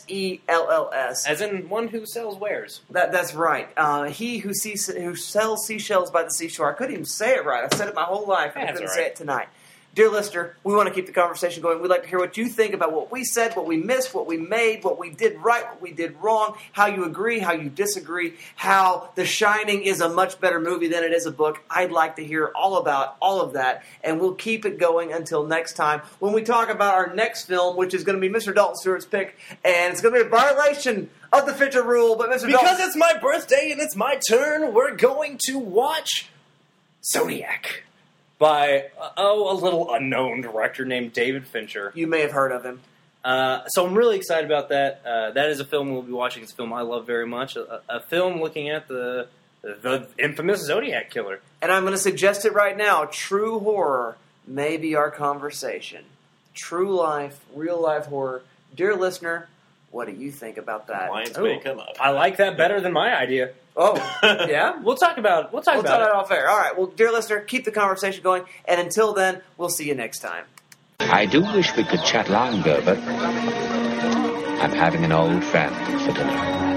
SELLS. As in one who sells wares. That's right. He who sells seashells by the seashore. I couldn't even say it right. I've said it my whole life, and I couldn't say it tonight. Dear listener, we want to keep the conversation going. We'd like to hear what you think about what we said, what we missed, what we made, what we did right, what we did wrong, how you agree, how you disagree, how The Shining is a much better movie than it is a book. I'd like to hear all about all of that, and we'll keep it going until next time when we talk about our next film, which is going to be Mr. Dalton Stewart's pick, and it's going to be a violation of the Fincher rule, but Mr. Because Dalton... it's my birthday and it's my turn, we're going to watch Zodiac by, a little unknown director named David Fincher. You may have heard of him. So I'm really excited about that. That is a film we'll be watching. It's a film I love very much. A film looking at the infamous Zodiac Killer. And I'm going to suggest it right now. True horror may be our conversation. True life, real life horror. Dear listener, what do you think about that? Lions may come up. I like that better than my idea. Oh, yeah? We'll talk about it. We'll talk about it off air. All right. Well, dear listener, keep the conversation going. And until then, we'll see you next time. I do wish we could chat longer, but I'm having an old friend for dinner.